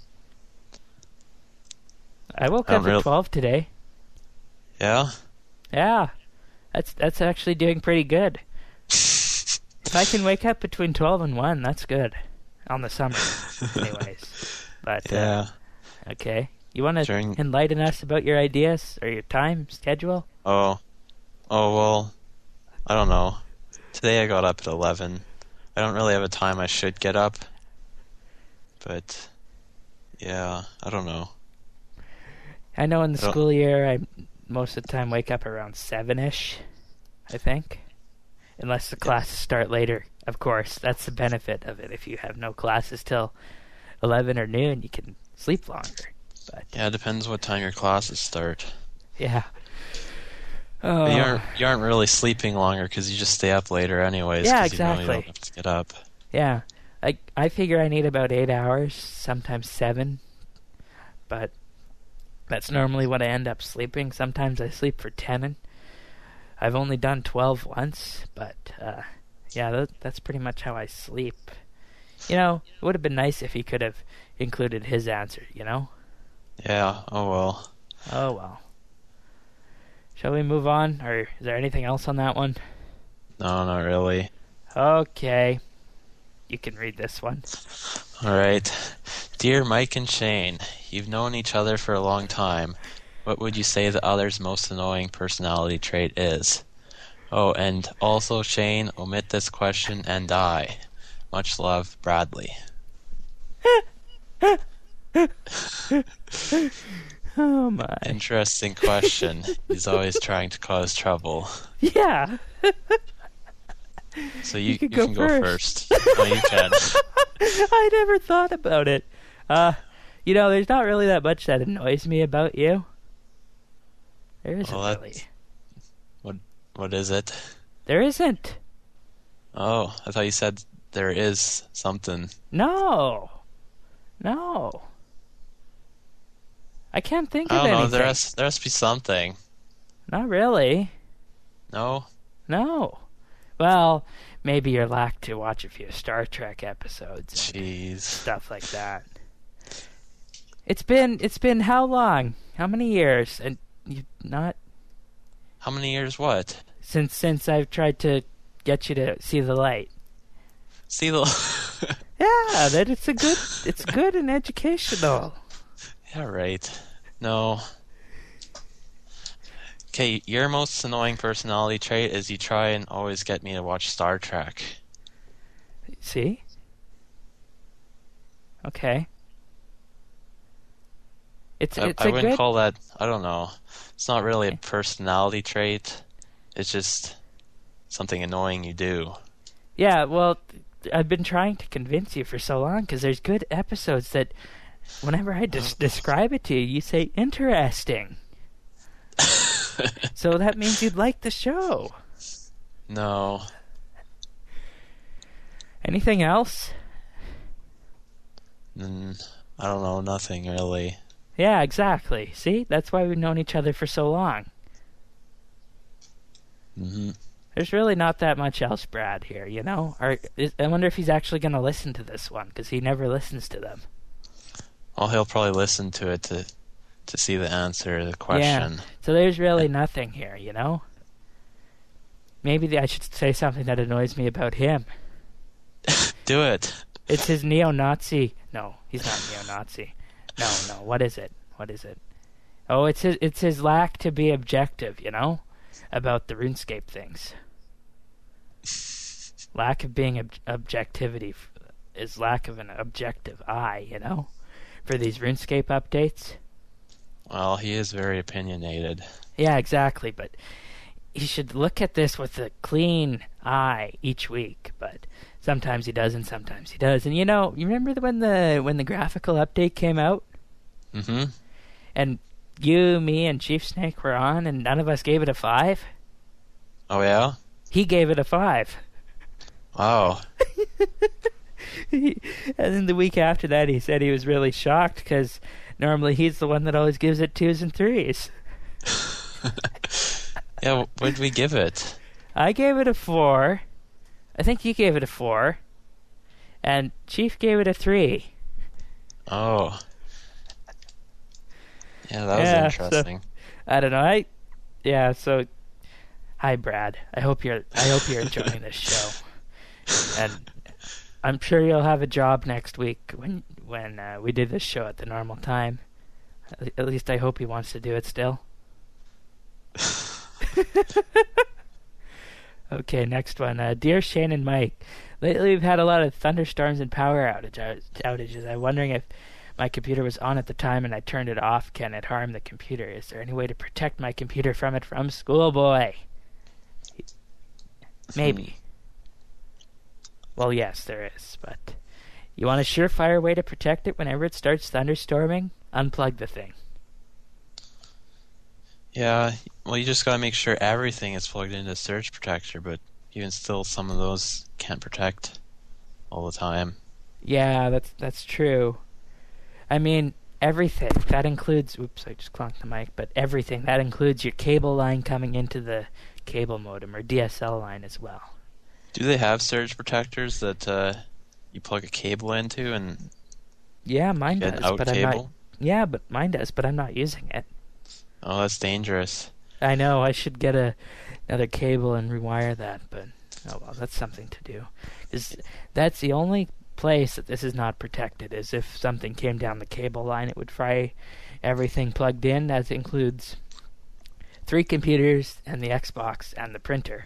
[SPEAKER 1] I woke
[SPEAKER 2] I
[SPEAKER 1] up
[SPEAKER 2] don't
[SPEAKER 1] at
[SPEAKER 2] real-
[SPEAKER 1] twelve today.
[SPEAKER 2] Yeah.
[SPEAKER 1] Yeah. That's that's actually doing pretty good. If I can wake up between twelve and one, that's good. On the summer, anyways. But, uh,
[SPEAKER 2] Yeah.
[SPEAKER 1] okay. You want to
[SPEAKER 2] During-
[SPEAKER 1] enlighten us about your ideas or your time schedule?
[SPEAKER 2] Oh. Oh well. I don't know. Today I got up at eleven. I don't really have a time I should get up. But yeah, I don't know.
[SPEAKER 1] I know in the
[SPEAKER 2] I don't-
[SPEAKER 1] school year, I most of the time wake up around seven-ish, I think. Unless the classes start later. Of course, that's the benefit of it. If you have no classes till eleven or noon, you can sleep longer. But,
[SPEAKER 2] Yeah, it depends what time your classes start.
[SPEAKER 1] yeah.
[SPEAKER 2] But
[SPEAKER 1] Oh,
[SPEAKER 2] you aren't you aren't really sleeping longer because you just stay up later anyways.
[SPEAKER 1] Yeah,
[SPEAKER 2] 'cause you know you
[SPEAKER 1] exactly.
[SPEAKER 2] don't have to get up.
[SPEAKER 1] yeah. I, I figure I need about eight hours, sometimes seven. But that's normally what I end up sleeping. Sometimes I sleep for ten. I've only done twelve once, but uh, yeah, that, that's pretty much how I sleep. You know, it would have been nice if he could have included his answer, you know?
[SPEAKER 2] Yeah. Oh well.
[SPEAKER 1] Oh, well. Shall we move on, or is there anything else on that one?
[SPEAKER 2] No, not really.
[SPEAKER 1] Okay. You can read this one.
[SPEAKER 2] All right. Dear Mike and Shane, you've known each other for a long time. What would you say the other's most annoying personality trait is? Oh, and also, Shane, omit this question and die. Much love, Bradley.
[SPEAKER 1] Oh, my.
[SPEAKER 2] Interesting question. He's always trying to cause trouble.
[SPEAKER 1] Yeah.
[SPEAKER 2] So you,
[SPEAKER 1] You could
[SPEAKER 2] you
[SPEAKER 1] go
[SPEAKER 2] can go
[SPEAKER 1] first.
[SPEAKER 2] first. No, you can.
[SPEAKER 1] I never thought about it. Uh, you know, there's not really that much that annoys me about you. There isn't
[SPEAKER 2] Well,
[SPEAKER 1] really.
[SPEAKER 2] that's- What is it?
[SPEAKER 1] There isn't.
[SPEAKER 2] Oh, I thought you said there is something.
[SPEAKER 1] No. No. I can't think
[SPEAKER 2] I
[SPEAKER 1] of
[SPEAKER 2] don't know.
[SPEAKER 1] anything.
[SPEAKER 2] There has, there has to be something.
[SPEAKER 1] Not really.
[SPEAKER 2] No?
[SPEAKER 1] No. Well, maybe your lack to watch a few Star Trek episodes and
[SPEAKER 2] Jeez.
[SPEAKER 1] stuff like that. It's been it's been how long? How many years? And you not
[SPEAKER 2] How many years what?
[SPEAKER 1] since since I've tried to get you to see the light.
[SPEAKER 2] See the...
[SPEAKER 1] Yeah, that it's a good it's good and educational.
[SPEAKER 2] Yeah, right. No. Okay, your most annoying personality trait is you try and always get me to watch Star Trek.
[SPEAKER 1] See? Okay. It's
[SPEAKER 2] I,
[SPEAKER 1] it's
[SPEAKER 2] I
[SPEAKER 1] a
[SPEAKER 2] wouldn't
[SPEAKER 1] good.
[SPEAKER 2] call that. I don't know. It's not really a personality trait. It's just something annoying you do.
[SPEAKER 1] Yeah, well, I've been trying to convince you for so long because there's good episodes that, whenever I des- describe it to you, you say interesting. So that means you'd like the show.
[SPEAKER 2] No.
[SPEAKER 1] Anything else?
[SPEAKER 2] Mm, I don't know. Nothing really.
[SPEAKER 1] Yeah, exactly. See, that's why we've known each other for so long.
[SPEAKER 2] Mm-hmm.
[SPEAKER 1] There's really not that much else, Brad, here, you know? Or is, I wonder if he's actually going to listen to this one, because he never listens to them.
[SPEAKER 2] Well, he'll probably listen to it to to see the answer to the question.
[SPEAKER 1] Yeah, so there's really nothing here, you know? Maybe the, I should say something that annoys me about him.
[SPEAKER 2] Do it.
[SPEAKER 1] It's his neo-Nazi... No, he's not neo-Nazi. No, no, what is it? What is it? Oh, it's his, it's his lack to be objective, you know? About the RuneScape things. Lack of being ob- objectivity f- is lack of an objective eye, you know? For these RuneScape updates.
[SPEAKER 2] Well, he is very opinionated.
[SPEAKER 1] Yeah, exactly, but he should look at this with a clean eye each week, but sometimes he doesn't, sometimes he does. And you know, you remember when the when the graphical update came out?
[SPEAKER 2] Mm-hmm.
[SPEAKER 1] And you, me, and Chief Snake were on, and none of us gave it a five?
[SPEAKER 2] Oh, yeah?
[SPEAKER 1] He gave it a five.
[SPEAKER 2] Wow.
[SPEAKER 1] And then the week after that, he said he was really shocked, because normally he's the one that always gives it twos and threes.
[SPEAKER 2] Yeah, what did we give it?
[SPEAKER 1] I gave it a four. I think you gave it a four. And Chief gave it a three.
[SPEAKER 2] Oh. Yeah, that was
[SPEAKER 1] Yeah,
[SPEAKER 2] interesting.
[SPEAKER 1] So, I don't know. I yeah. So, hi, Brad. I hope you're. I hope you're enjoying this show, and I'm sure you'll have a job next week when when uh, we do this show at the normal time. At least I hope he wants to do it still. Okay, next one. Uh, Dear Shane and Mike, lately we've had a lot of thunderstorms and power outage outages. I'm wondering if my computer was on at the time and I turned it off. Can it harm the computer? Is there any way to protect my computer from it from Schoolboy? Maybe. Well, yes, there is, but you want a surefire way to protect it whenever it starts thunderstorming? Unplug the thing.
[SPEAKER 2] Yeah, well, you just gotta make sure everything is plugged into Surge Protector, but even still, some of those can't protect all the time.
[SPEAKER 1] Yeah, that's that's true. I mean, everything. That includes... Oops, I just clonked the mic. But everything. That includes your cable line coming into the cable modem, or D S L line as well.
[SPEAKER 2] Do they have Surge Protectors that uh, you plug a cable into and
[SPEAKER 1] Yeah, mine
[SPEAKER 2] get
[SPEAKER 1] does,
[SPEAKER 2] an out
[SPEAKER 1] but I'm
[SPEAKER 2] cable?
[SPEAKER 1] not... Yeah, but mine does, but I'm not using it.
[SPEAKER 2] Oh, that's dangerous.
[SPEAKER 1] I know, I should get a another cable and rewire that, but oh well, that's something to do. 'Cause that's the only place that this is not protected, is if something came down the cable line, it would fry everything plugged in. That includes three computers and the Xbox and the printer.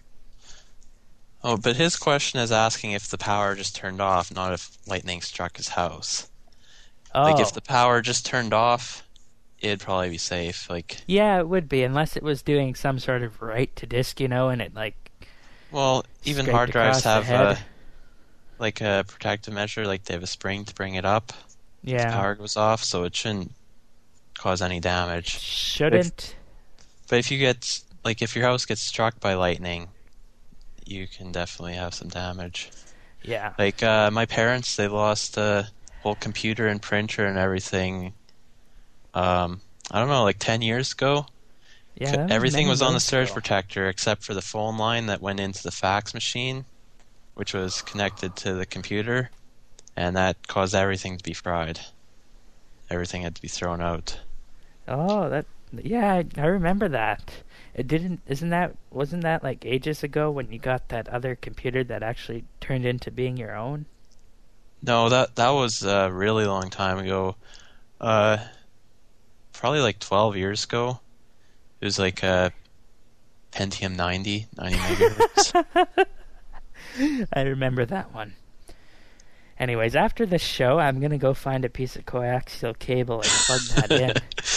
[SPEAKER 2] Oh, but his question is asking if the power just turned off, not if lightning struck his house.
[SPEAKER 1] Oh,
[SPEAKER 2] Like, if the power just turned off, it'd probably be safe. Like,
[SPEAKER 1] yeah, it would be, unless it was doing some sort of write to disk, you know, and it like
[SPEAKER 2] well, even
[SPEAKER 1] scraped
[SPEAKER 2] hard drives
[SPEAKER 1] across the
[SPEAKER 2] have
[SPEAKER 1] head.
[SPEAKER 2] a, like a protective measure, like they have a spring to bring it up.
[SPEAKER 1] Yeah,
[SPEAKER 2] If the power goes off, so it shouldn't cause any damage.
[SPEAKER 1] shouldn't.
[SPEAKER 2] But if you get, like, if your house gets struck by lightning, you can definitely have some damage.
[SPEAKER 1] Yeah,
[SPEAKER 2] Like, uh, my parents, they lost a whole computer and printer and everything. Um, I don't know, like ten years ago.
[SPEAKER 1] yeah.
[SPEAKER 2] C-
[SPEAKER 1] that
[SPEAKER 2] Everything
[SPEAKER 1] many
[SPEAKER 2] was on the
[SPEAKER 1] months
[SPEAKER 2] surge
[SPEAKER 1] ago.
[SPEAKER 2] protector except for the phone line that went into the fax machine, which was connected to the computer, and that caused everything to be fried. Everything had to be thrown out.
[SPEAKER 1] Oh, that yeah, I, I remember that. It didn't. Isn't that? Wasn't that like ages ago when you got that other computer that actually turned into being your own?
[SPEAKER 2] No, that that was a really long time ago. Uh, probably like twelve years ago. It was like a Pentium ninety, ninety megahertz.
[SPEAKER 1] I remember that one. Anyways, after the show, I'm gonna go find a piece of coaxial cable and plug that in.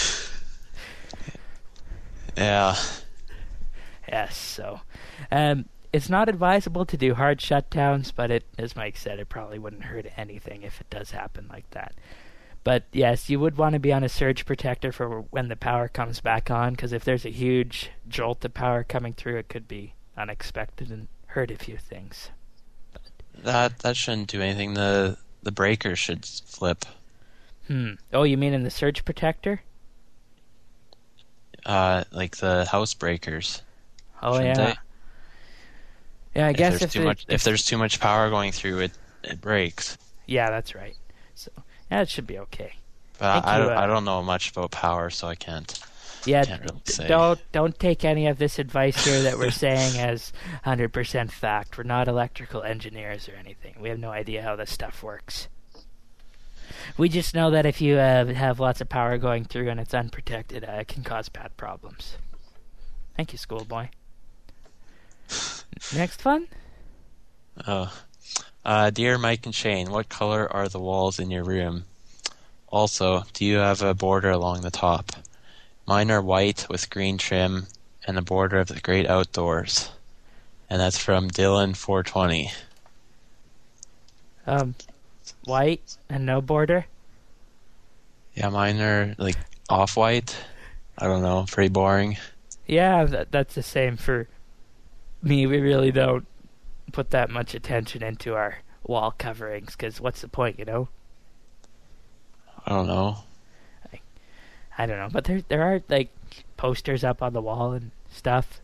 [SPEAKER 2] Yeah.
[SPEAKER 1] Yes, so um, it's not advisable to do hard shutdowns, but it, as Mike said, it probably wouldn't hurt anything if it does happen like that. But yes, you would want to be on a surge protector for when the power comes back on, because if there's a huge jolt of power coming through, it could be unexpected and hurt a few things.
[SPEAKER 2] That that shouldn't do anything. The the breaker should flip.
[SPEAKER 1] Hmm. Oh, you mean in the surge protector?
[SPEAKER 2] Uh, like the house breakers.
[SPEAKER 1] Oh
[SPEAKER 2] shouldn't
[SPEAKER 1] yeah.
[SPEAKER 2] they?
[SPEAKER 1] Yeah, I
[SPEAKER 2] If
[SPEAKER 1] guess
[SPEAKER 2] there's
[SPEAKER 1] if
[SPEAKER 2] too
[SPEAKER 1] it-
[SPEAKER 2] much if there's too much power going through it, it breaks.
[SPEAKER 1] Yeah, that's right. So yeah, it should be okay.
[SPEAKER 2] But
[SPEAKER 1] Thank
[SPEAKER 2] I, I
[SPEAKER 1] you,
[SPEAKER 2] don't
[SPEAKER 1] uh,
[SPEAKER 2] I don't know much about power, so I can't.
[SPEAKER 1] Yeah,
[SPEAKER 2] Can't really
[SPEAKER 1] d-
[SPEAKER 2] say.
[SPEAKER 1] don't don't take any of this advice here that we're saying as one hundred percent fact. We're not electrical engineers or anything. We have no idea how this stuff works. We just know that if you uh, have lots of power going through and it's unprotected, uh, it can cause bad problems. Thank you, schoolboy. Next one?
[SPEAKER 2] Oh. Uh, dear Mike and Shane, what color are the walls in your room? Also, do you have a border along the top? Mine are white with green trim and a border of the great outdoors. And that's from Dylan four twenty.
[SPEAKER 1] Um, white and no border?
[SPEAKER 2] Yeah, mine are like off-white. I don't know, pretty boring.
[SPEAKER 1] Yeah, that, that's the same for me. We really don't put that much attention into our wall coverings, because what's the point, you know?
[SPEAKER 2] I don't know.
[SPEAKER 1] I don't know, but there there are like posters up on the wall and stuff.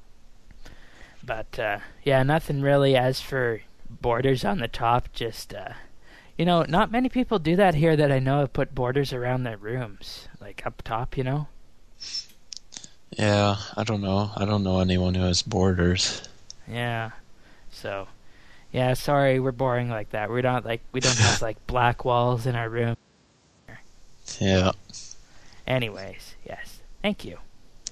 [SPEAKER 1] But uh, yeah, nothing really. As for borders on the top, just uh, you know, not many people do that here that I know of. Put borders around their rooms, like up top, you know.
[SPEAKER 2] Yeah, I don't know. I don't know anyone who has borders.
[SPEAKER 1] Yeah, so yeah, sorry, we're boring like that. We're not like we don't have like black walls in our room.
[SPEAKER 2] Yeah.
[SPEAKER 1] Anyways, yes, thank you.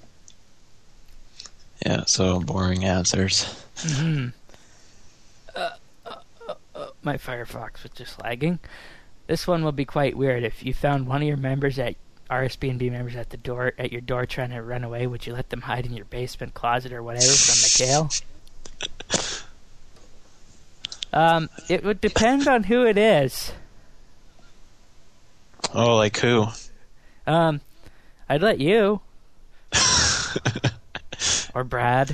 [SPEAKER 2] Yeah, so boring answers.
[SPEAKER 1] Mm-hmm. Uh, uh, uh, uh, my Firefox was just lagging. This one will be quite weird. If you found one of your members at R S B N B members at the door at your door trying to run away, would you let them hide in your basement closet or whatever from Mikhail? Um, it would depend on who it is.
[SPEAKER 2] Oh, like who?
[SPEAKER 1] Um, I'd let you. Or Brad.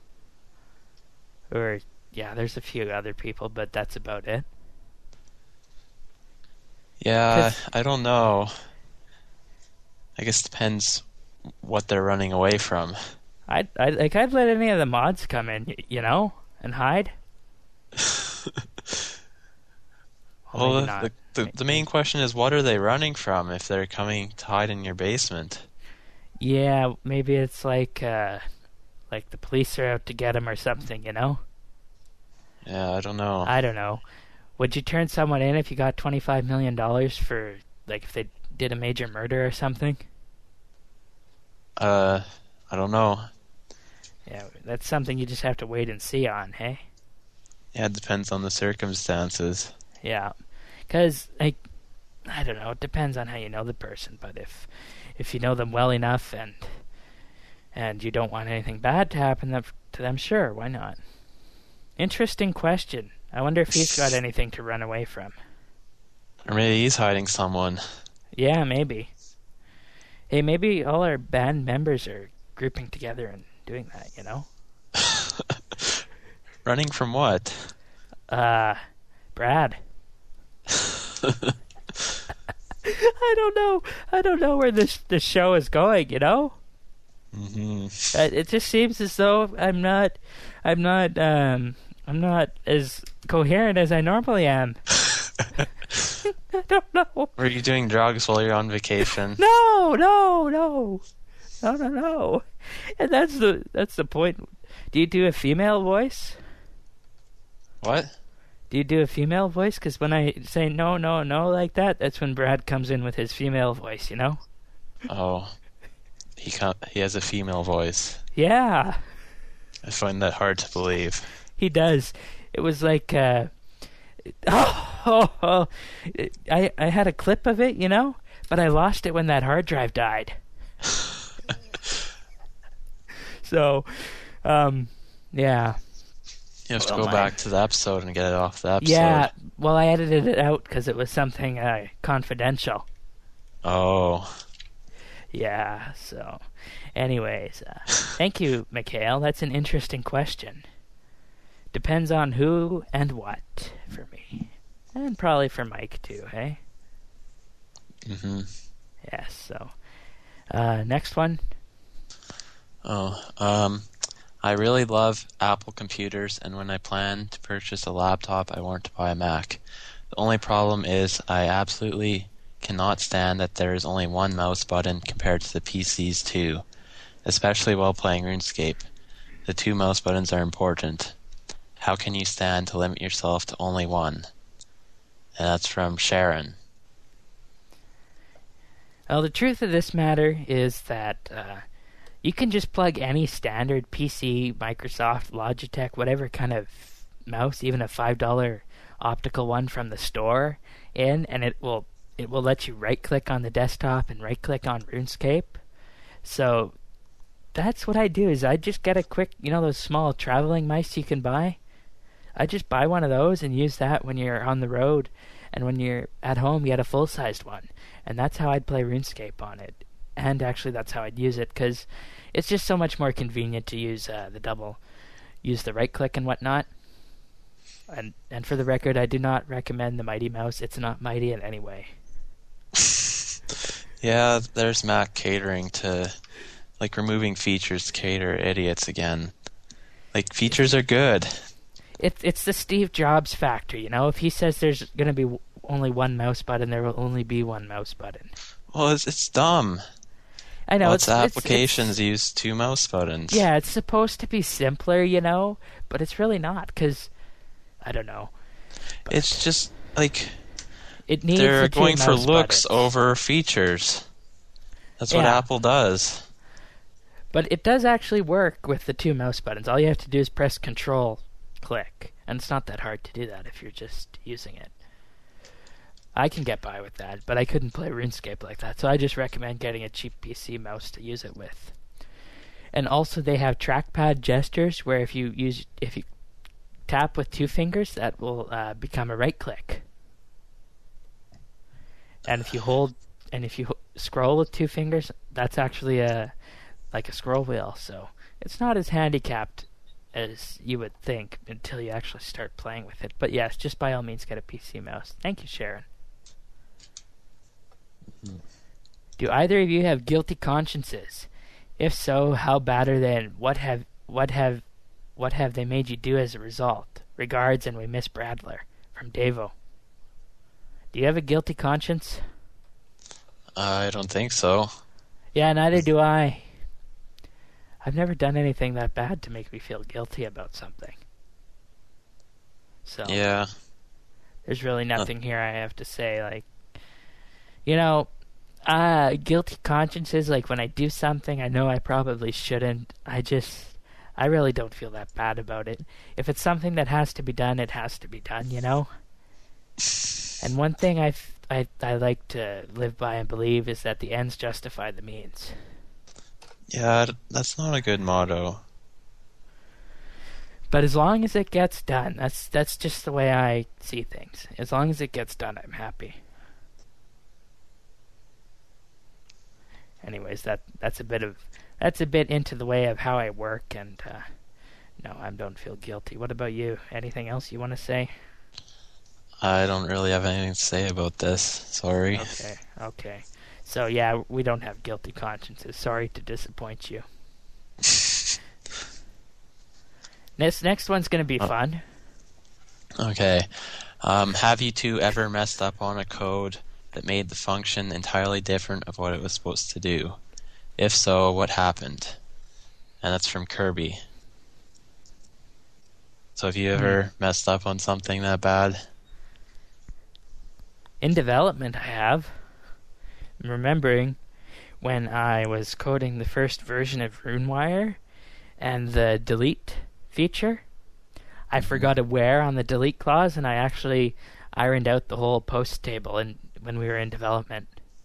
[SPEAKER 1] Or, yeah, there's a few other people, but that's about it.
[SPEAKER 2] Yeah, I don't know. I guess it depends what they're running away from.
[SPEAKER 1] I'd, I'd, like, I'd let any of the mods come in, y- you know, and hide.
[SPEAKER 2] Well,
[SPEAKER 1] maybe
[SPEAKER 2] the,
[SPEAKER 1] not.
[SPEAKER 2] the, the, the main question is, what are they running from if they're coming to hide in your basement?
[SPEAKER 1] Yeah, maybe it's like, uh, like the police are out to get him or something, you know?
[SPEAKER 2] Yeah, I don't know.
[SPEAKER 1] I don't know. Would you turn someone in if you got twenty-five million dollars for, like, if they did a major murder or something?
[SPEAKER 2] Uh, I don't know.
[SPEAKER 1] Yeah, that's something you just have to wait and see on, hey?
[SPEAKER 2] Yeah, it depends on the circumstances.
[SPEAKER 1] Yeah, because, like, I don't know, it depends on how you know the person, but if if you know them well enough and and you don't want anything bad to happen them- to them, sure, why not? Interesting question. I wonder if he's got anything to run away from.
[SPEAKER 2] Or maybe he's hiding someone.
[SPEAKER 1] Yeah, maybe. Hey, maybe all our band members are grouping together and doing that, you know?
[SPEAKER 2] Running from what?
[SPEAKER 1] Uh, Brad. I don't know. I don't know where this this show is going, you know?
[SPEAKER 2] hmm
[SPEAKER 1] Uh, it just seems as though I'm not, I'm not, um, I'm not as coherent as I normally am. I don't know.
[SPEAKER 2] Were you doing drugs while you're on vacation?
[SPEAKER 1] No, no, no, no, no, no. And that's the that's the point. Do you do a female voice?
[SPEAKER 2] What?
[SPEAKER 1] Do you do a female voice? Because when I say no, no, no like that, that's when Brad comes in with his female voice. You know?
[SPEAKER 2] Oh, he can't, he has a female voice.
[SPEAKER 1] Yeah.
[SPEAKER 2] I find that hard to believe.
[SPEAKER 1] He does. It was like uh, Oh, oh, oh. I I had a clip of it, you know, but I lost it when that hard drive died. So, um, yeah.
[SPEAKER 2] You have to
[SPEAKER 1] Well,
[SPEAKER 2] go
[SPEAKER 1] my-
[SPEAKER 2] back to the episode and get it off the episode.
[SPEAKER 1] Yeah, well, I edited it out because it was something uh, confidential.
[SPEAKER 2] Oh.
[SPEAKER 1] Yeah, so, anyways, uh, thank you, Mikhail. That's an interesting question. Depends on who and what for me. And probably for Mike, too, hey?
[SPEAKER 2] hmm
[SPEAKER 1] Yes, so, uh, next one.
[SPEAKER 2] Oh, um, I really love Apple computers, and when I plan to purchase a laptop, I want to buy a Mac. The only problem is I absolutely cannot stand that there is only one mouse button compared to the P C's two, especially while playing RuneScape. The two mouse buttons are important. How can you stand to limit yourself to only one? And that's from Sharon.
[SPEAKER 1] Well, the truth of this matter is that uh, you can just plug any standard P C, Microsoft, Logitech, whatever kind of mouse, even a five dollar optical one from the store, in, and it will it will let you right-click on the desktop and right-click on RuneScape. So that's what I do. Is I just get a quick, you know, those small traveling mice you can buy. I just buy one of those and use that when you're on the road, and when you're at home, you get a full-sized one, and that's how I'd play RuneScape on it. And actually, that's how I'd use it, because it's just so much more convenient to use uh, the double, use the right click and whatnot. And and for the record, I do not recommend the Mighty Mouse. It's not mighty in any way.
[SPEAKER 2] Yeah, there's Mac catering to, like, removing features to cater idiots again. Like, features are good.
[SPEAKER 1] It, it's the Steve Jobs factor, you know? If he says there's going to be w- only one mouse button, there will only be one mouse button.
[SPEAKER 2] Well, it's, it's dumb.
[SPEAKER 1] I know,
[SPEAKER 2] Lots
[SPEAKER 1] it's,
[SPEAKER 2] of
[SPEAKER 1] it's-
[SPEAKER 2] applications
[SPEAKER 1] it's-
[SPEAKER 2] use two mouse buttons.
[SPEAKER 1] Yeah, it's supposed to be simpler, you know? But it's really not, because, I don't know.
[SPEAKER 2] It's just, like,
[SPEAKER 1] It needs
[SPEAKER 2] they're
[SPEAKER 1] the two
[SPEAKER 2] going for
[SPEAKER 1] mouse
[SPEAKER 2] looks
[SPEAKER 1] buttons.
[SPEAKER 2] over features. That's what
[SPEAKER 1] Yeah.
[SPEAKER 2] Apple does.
[SPEAKER 1] But it does actually work with the two mouse buttons. All you have to do is press Control, click, and it's not that hard to do that if you're just using it. I can get by with that, but I couldn't play RuneScape like that, so I just recommend getting a cheap P C mouse to use it with. And also, they have trackpad gestures where if you use if you tap with two fingers, that will uh, become a right click. And if you hold and if you ho- scroll with two fingers, that's actually a like a scroll wheel. So it's not as handicapped as you would think until you actually start playing with it. But yes, just by all means get a P C mouse. Thank you, Sharon. Do either of you have guilty consciences? If so, how bad are they, and what have what have what have they made you do as a result? Regards, and we miss Bradler from Davo. Do you have a guilty conscience?
[SPEAKER 2] I don't think so.
[SPEAKER 1] Yeah, neither do I. I've never done anything that bad to make me feel guilty about something. So
[SPEAKER 2] Yeah.
[SPEAKER 1] there's really nothing here I have to say. Like, you know, uh, guilty consciences, like when I do something I know I probably shouldn't, I just, I really don't feel that bad about it. If it's something that has to be done, it has to be done, you know? And one thing I've, I I like to live by and believe is that the ends justify the means.
[SPEAKER 2] Yeah, that's not a good motto.
[SPEAKER 1] But as long as it gets done, that's that's just the way I see things. As long as it gets done, I'm happy. Anyways, that that's a bit of that's a bit into the way of how I work, and uh, no, I don't feel guilty. What about you? Anything else you want to say?
[SPEAKER 2] I don't really have anything to say about this. Sorry.
[SPEAKER 1] Okay, okay. So yeah, we don't have guilty consciences. Sorry to disappoint you. This next one's gonna be
[SPEAKER 2] Oh.
[SPEAKER 1] fun.
[SPEAKER 2] Okay. Um, have you two ever messed up on a code that made the function entirely different of what it was supposed to do? If so, what happened? And that's from Kirby. So have you ever messed up on something that bad?
[SPEAKER 1] In development, I have. I'm remembering when I was coding the first version of RuneWire and the delete feature, I forgot a where on the delete clause, and I actually ironed out the whole post table in, when we were in development.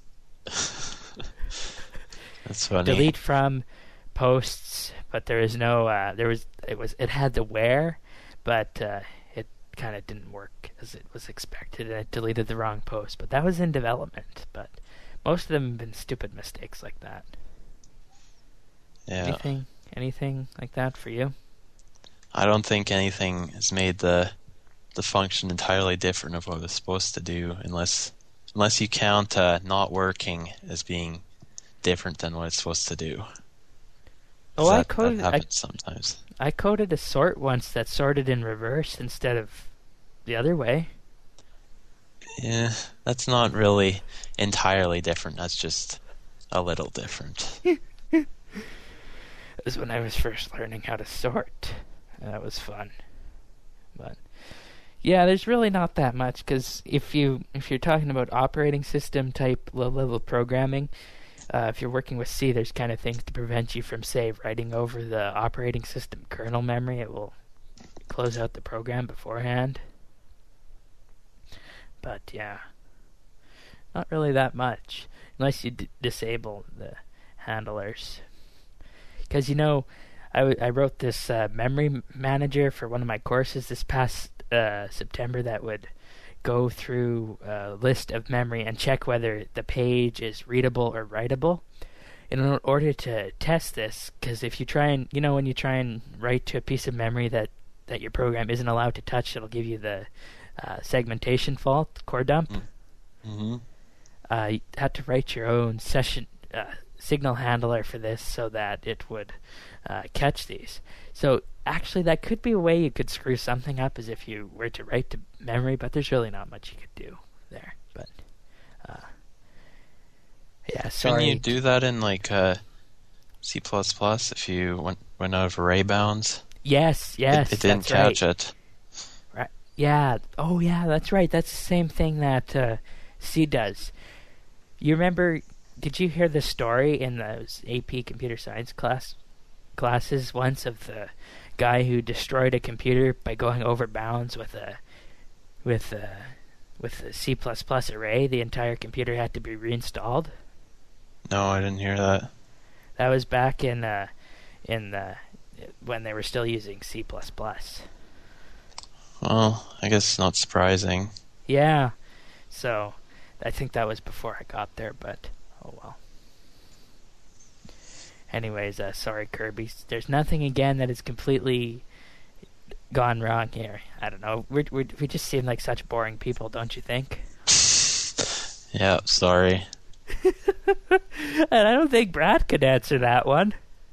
[SPEAKER 2] That's funny.
[SPEAKER 1] Delete from posts, but there is no. Uh, there was it was it had the where, but uh, it kind of didn't work as it was expected, and it deleted the wrong post. But that was in development. But most of them have been stupid mistakes like that.
[SPEAKER 2] Yeah.
[SPEAKER 1] Anything, anything like that for you?
[SPEAKER 2] I don't think anything has made the the function entirely different of what it was supposed to do, unless unless you count uh, not working as being different than what it's supposed to do.
[SPEAKER 1] Oh,
[SPEAKER 2] that,
[SPEAKER 1] I coded.
[SPEAKER 2] that
[SPEAKER 1] I,
[SPEAKER 2] happens sometimes.
[SPEAKER 1] I coded a sort once that sorted in reverse instead of the other way.
[SPEAKER 2] Yeah, that's not really entirely different. That's just a little different.
[SPEAKER 1] It was when I was first learning how to sort. That was fun. But yeah, there's really not that much, because if you if you're talking about operating system type low level programming, uh, if you're working with C, there's kind of things to prevent you from, say, writing over the operating system kernel memory. It will close out the program beforehand. But yeah, not really that much, unless you d- disable the handlers. Because, you know, I, w- I wrote this uh, memory manager for one of my courses this past uh, September that would go through a list of memory and check whether the page is readable or writable. And in order to test this, because if you try and, you know, when you try and write to a piece of memory that, that your program isn't allowed to touch, it'll give you the uh, segmentation fault, core dump.
[SPEAKER 2] Mm-hmm.
[SPEAKER 1] Uh, you had to write your own session uh, signal handler for this so that it would uh, catch these. So actually, that could be a way you could screw something up, as if you were to write to memory, but there's really not much you could do there. But uh, yeah, sorry.
[SPEAKER 2] Can you do that in like uh, C plus plus if you went went out of array bounds?
[SPEAKER 1] Yes, yes.
[SPEAKER 2] It, it didn't
[SPEAKER 1] that's
[SPEAKER 2] catch
[SPEAKER 1] right.
[SPEAKER 2] it.
[SPEAKER 1] Right. Yeah. Oh, yeah. That's right. That's the same thing that uh, C does. You remember? Did you hear the story in those A P computer science class classes once of the guy who destroyed a computer by going over bounds with a with a with a C plus plus array? The entire computer had to be reinstalled.
[SPEAKER 2] No, I didn't hear that.
[SPEAKER 1] That was back in uh, in the when they were still using C plus plus.
[SPEAKER 2] Well, I guess it's not surprising.
[SPEAKER 1] Yeah. So I think that was before I got there, but oh well. Anyways, uh, sorry, Kirby. There's nothing again that is completely gone wrong here. I don't know. We're, we're, we just seem like such boring people, don't you think?
[SPEAKER 2] Yeah, sorry.
[SPEAKER 1] And I don't think Brad could answer that one.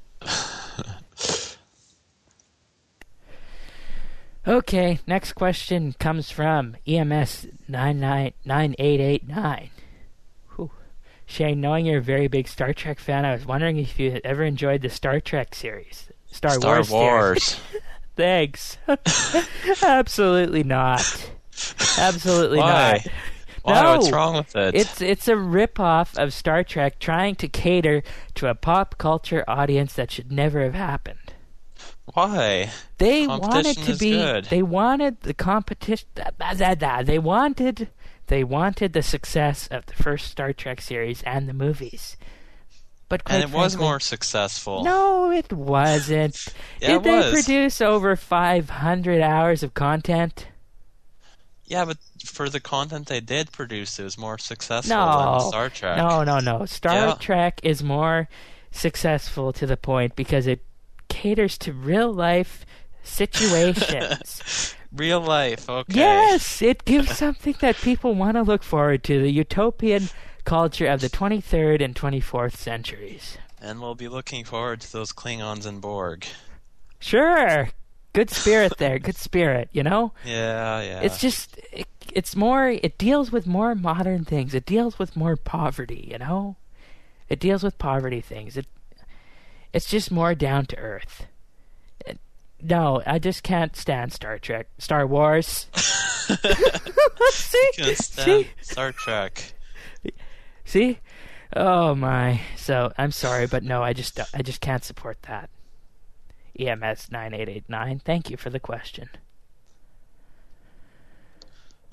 [SPEAKER 1] Okay, next question comes from E M S nine nine nine eight eight nine. Shane, knowing you're a very big Star Trek fan, I was wondering if you had ever enjoyed the Star Trek series. Star,
[SPEAKER 2] Star
[SPEAKER 1] Wars.
[SPEAKER 2] Wars.
[SPEAKER 1] Series. Thanks. Absolutely not. Absolutely
[SPEAKER 2] Why?
[SPEAKER 1] not.
[SPEAKER 2] Why?
[SPEAKER 1] No,
[SPEAKER 2] What's wrong with it?
[SPEAKER 1] It's it's a rip-off of Star Trek trying to cater to a pop culture audience that should never have happened.
[SPEAKER 2] Why?
[SPEAKER 1] They wanted to
[SPEAKER 2] is
[SPEAKER 1] be.
[SPEAKER 2] good.
[SPEAKER 1] They wanted the competition. They wanted. They wanted the success of the first Star Trek series and the movies. But quite
[SPEAKER 2] and it was
[SPEAKER 1] frankly,
[SPEAKER 2] more successful.
[SPEAKER 1] No, it wasn't.
[SPEAKER 2] Yeah,
[SPEAKER 1] Did
[SPEAKER 2] it
[SPEAKER 1] they
[SPEAKER 2] was.
[SPEAKER 1] produce over five hundred hours of content?
[SPEAKER 2] Yeah, but for the content they did produce, it was more successful
[SPEAKER 1] No.
[SPEAKER 2] than Star Trek.
[SPEAKER 1] No, no, no. Star
[SPEAKER 2] Yeah.
[SPEAKER 1] Trek is more successful to the point because it caters to real-life situations.
[SPEAKER 2] Real life, okay.
[SPEAKER 1] Yes, it gives something that people want to look forward to, the utopian culture of the twenty-third and twenty-fourth centuries.
[SPEAKER 2] And we'll be looking forward to those Klingons and Borg.
[SPEAKER 1] Sure. Good spirit there. Good spirit, you know?
[SPEAKER 2] Yeah, yeah.
[SPEAKER 1] It's just, it, it's more, it deals with more modern things. It deals with more poverty, you know? It deals with poverty things. It, It's just more down to earth. It, no, I just can't stand Star Trek. Star Wars. See?
[SPEAKER 2] Can't stand
[SPEAKER 1] See?
[SPEAKER 2] Star Trek.
[SPEAKER 1] See? Oh my. So I'm sorry, but no, I just I just can't support that. E M S nine eight eight nine. Thank you for the question.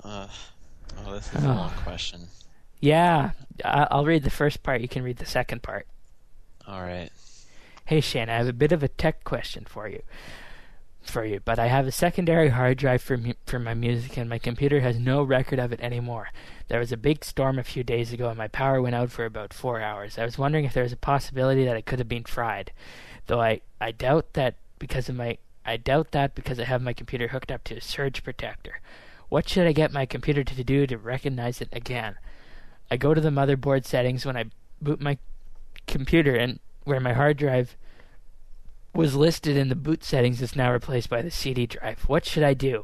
[SPEAKER 2] Uh, oh, this is a
[SPEAKER 1] Oh.
[SPEAKER 2] long question.
[SPEAKER 1] Yeah, I- I'll read the first part. You can read the second part.
[SPEAKER 2] All right.
[SPEAKER 1] Hey Shane, I have a bit of a tech question for you. For you, but I have a secondary hard drive for mu- for my music, and my computer has no record of it anymore. There was a big storm a few days ago, and my power went out for about four hours. I was wondering if there was a possibility that it could have been fried, though I, I doubt that because of my I doubt that because I have my computer hooked up to a surge protector. What should I get my computer to do to recognize it again? I go to the motherboard settings when I boot my computer, and where my hard drive was listed in the boot settings is now replaced by the C D drive. What should I do?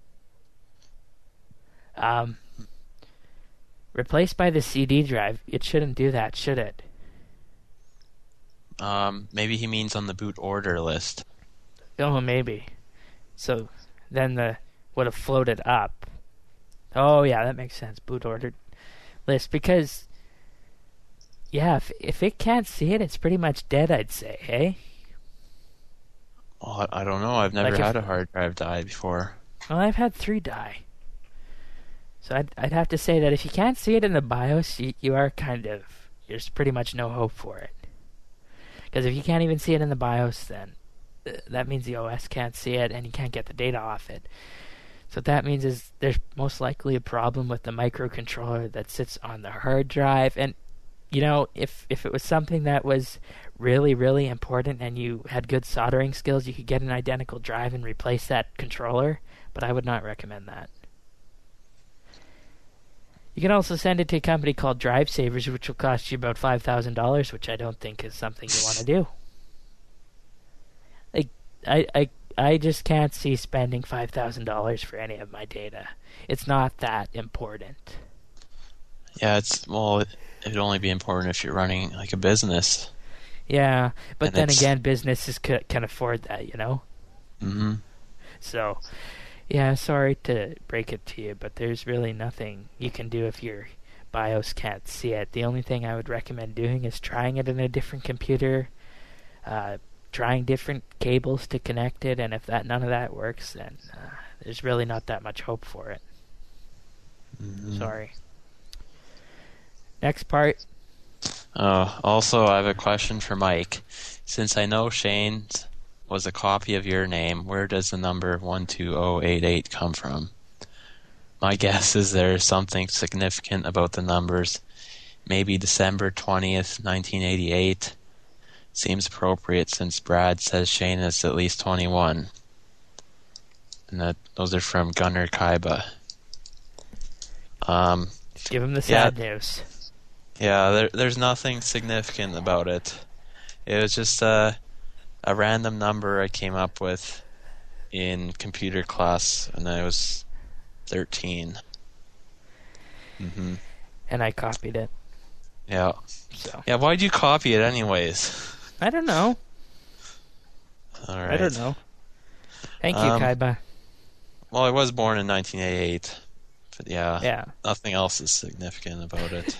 [SPEAKER 1] Um, replaced by the C D drive? It shouldn't do that, should it?
[SPEAKER 2] Um, maybe he means on the boot order list.
[SPEAKER 1] Oh, maybe. So then the would have floated up. Oh, yeah, that makes sense. Boot ordered list. Because, yeah, if, if it can't see it, it's pretty much dead, I'd say, hey?
[SPEAKER 2] Well, I I don't know. I've never
[SPEAKER 1] Like if-
[SPEAKER 2] had a hard drive die before.
[SPEAKER 1] Well, I've had three die. So I'd, I'd have to say that if you can't see it in the BIOS, you, you are kind of, there's pretty much no hope for it. Because if you can't even see it in the BIOS, then uh, that means the O S can't see it and you can't get the data off it. So what that means is there's most likely a problem with the microcontroller that sits on the hard drive. And, you know, if, if it was something that was really, really important and you had good soldering skills, you could get an identical drive and replace that controller. But I would not recommend that. You can also send it to a company called Drive Savers, which will cost you about five thousand dollars, which I don't think is something you want to do. Like, I, I, I just can't see spending five thousand dollars for any of my data. It's not that important.
[SPEAKER 2] Yeah, it's well, it, it'd only be important if you're running like a business.
[SPEAKER 1] Yeah, but
[SPEAKER 2] And
[SPEAKER 1] then
[SPEAKER 2] it's-
[SPEAKER 1] again, businesses c- can afford that, you know?
[SPEAKER 2] Mm-hmm.
[SPEAKER 1] So, yeah, sorry to break it to you, but there's really nothing you can do if your BIOS can't see it. The only thing I would recommend doing is trying it in a different computer, uh, trying different cables to connect it, and if that none of that works, then uh, there's really not that much hope for it.
[SPEAKER 2] Mm-hmm.
[SPEAKER 1] Sorry. Next part.
[SPEAKER 2] Uh, also, I have a question for Mike. Since I know Shane's was a copy of your name, where does the number one two zero eight eight come from? My guess is there's something significant about the numbers. Maybe December twentieth, nineteen eighty-eight. Seems appropriate since Brad says Shane is at least twenty-one. And that those are from Gunnar Kaiba. Um,
[SPEAKER 1] Give him the
[SPEAKER 2] Yeah.
[SPEAKER 1] sad news.
[SPEAKER 2] yeah, there, there's nothing significant about it. It was just a, a random number I came up with in computer class, and I was thirteen. hmm
[SPEAKER 1] And I copied it.
[SPEAKER 2] Yeah.
[SPEAKER 1] So
[SPEAKER 2] Yeah, why'd you copy it anyways?
[SPEAKER 1] I don't know.
[SPEAKER 2] All right.
[SPEAKER 1] I don't know. Thank you,
[SPEAKER 2] Um,
[SPEAKER 1] Kaiba.
[SPEAKER 2] Well, I was born in nineteen eighty-eight, but yeah,
[SPEAKER 1] Yeah.
[SPEAKER 2] nothing else is significant about it.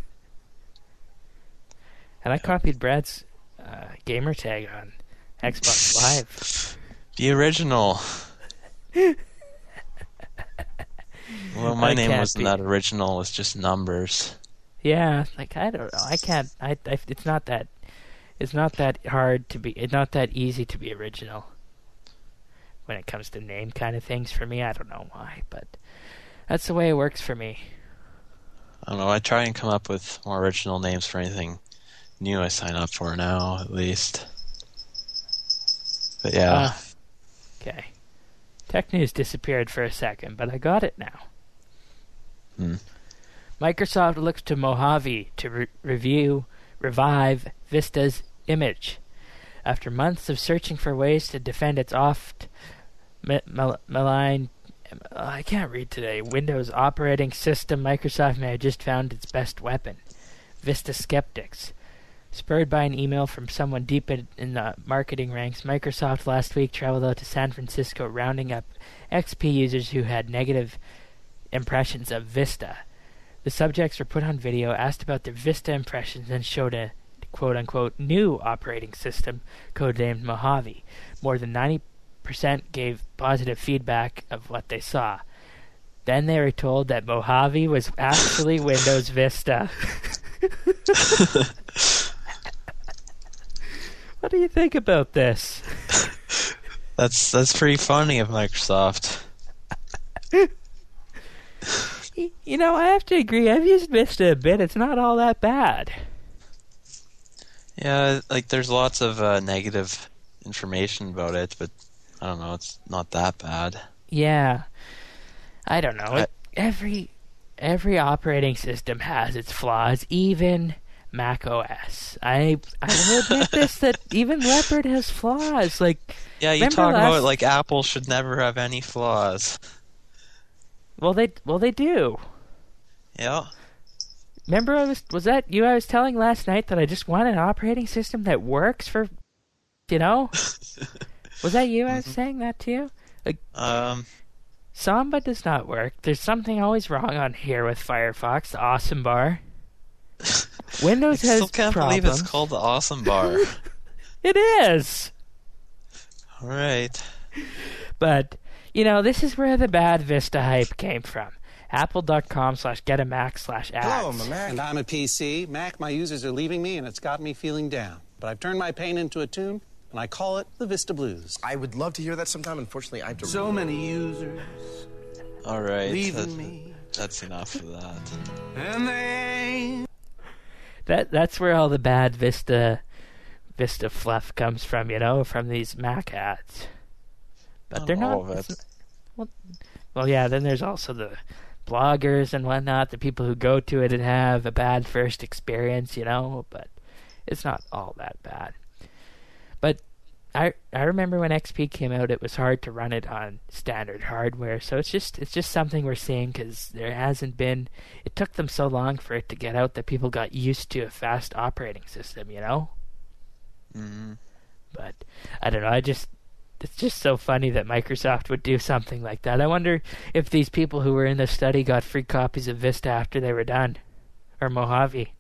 [SPEAKER 1] And I copied Brad's uh, gamer tag on Xbox Live.
[SPEAKER 2] The original. Well, my
[SPEAKER 1] I
[SPEAKER 2] name
[SPEAKER 1] can't
[SPEAKER 2] wasn't
[SPEAKER 1] be-
[SPEAKER 2] that original. It was just numbers.
[SPEAKER 1] Yeah, like I don't know. I can't. I, I. It's not that. It's not that hard to be. It's not that easy to be original. When it comes to name kind of things, for me, I don't know why, but that's the way it works for me.
[SPEAKER 2] I don't know. I try and come up with more original names for anything new I sign up for now, at least. But yeah.
[SPEAKER 1] Uh, okay. Tech news disappeared for a second, but I got it now.
[SPEAKER 2] Hmm.
[SPEAKER 1] Microsoft looks to Mojave to re- review, revive Vista's image. After months of searching for ways to defend its oft ma- mal- malign, I can't read today, Windows operating system, Microsoft may have just found its best weapon, Vista skeptics. Spurred by an email from someone deep in, in the marketing ranks, Microsoft last week traveled out to San Francisco rounding up X P users who had negative impressions of Vista. The subjects were put on video, asked about their Vista impressions, and showed a quote-unquote new operating system codenamed Mojave. More than ninety percent gave positive feedback of what they saw. Then they were told that Mojave was actually Windows Vista. What do you think about this?
[SPEAKER 2] That's that's pretty funny of Microsoft.
[SPEAKER 1] You know, I have to agree. I've used Vista a bit. It's not all that bad.
[SPEAKER 2] Yeah, like there's lots of uh, negative information about it, but I don't know, it's not that bad.
[SPEAKER 1] Yeah. I don't know.
[SPEAKER 2] I,
[SPEAKER 1] every every operating system has its flaws, even Mac O S. I I will admit this, that even Leopard has flaws. Like,
[SPEAKER 2] yeah, you talk last... about like Apple should never have any flaws.
[SPEAKER 1] Well, they well they do.
[SPEAKER 2] Yeah.
[SPEAKER 1] Remember, I was was that you I was telling last night that I just want an operating system that works for, you know? Was that you? I was saying that to you? Like,
[SPEAKER 2] um,
[SPEAKER 1] Samba does not work. There's something always wrong on here with Firefox, the Awesome Bar. Windows
[SPEAKER 2] I
[SPEAKER 1] has
[SPEAKER 2] still can't
[SPEAKER 1] problems.
[SPEAKER 2] believe it's called the Awesome Bar.
[SPEAKER 1] It is!
[SPEAKER 2] Alright.
[SPEAKER 1] But, you know, this is where the bad Vista hype came from. Apple.com slash get a Mac slash ads.
[SPEAKER 4] Hello, I'm a Mac. And I'm a P C. Mac, my users are leaving me, and it's got me feeling down. But I've turned my pain into a tune, and I call it the Vista Blues.
[SPEAKER 5] I would love to hear that sometime. Unfortunately, I have to...
[SPEAKER 4] So many users
[SPEAKER 2] Alright,
[SPEAKER 4] leaving
[SPEAKER 2] that's,
[SPEAKER 4] me.
[SPEAKER 2] That's enough of that.
[SPEAKER 4] And they...
[SPEAKER 1] That, that's where all the bad Vista Vista fluff comes from, you know, from these Mac ads. But
[SPEAKER 2] not
[SPEAKER 1] they're not...
[SPEAKER 2] All of it.
[SPEAKER 1] Well, well, yeah, then there's also the bloggers and whatnot, the people who go to it and have a bad first experience, you know, but it's not all that bad. But I I remember when X P came out, it was hard to run it on standard hardware, so it's just it's just something we're seeing because there hasn't been, it took them so long for it to get out that people got used to a fast operating system, you know?
[SPEAKER 2] Mm-hmm.
[SPEAKER 1] But I don't know, I just it's just so funny that Microsoft would do something like that. I wonder if these people who were in the study got free copies of Vista after they were done. Or Mojave.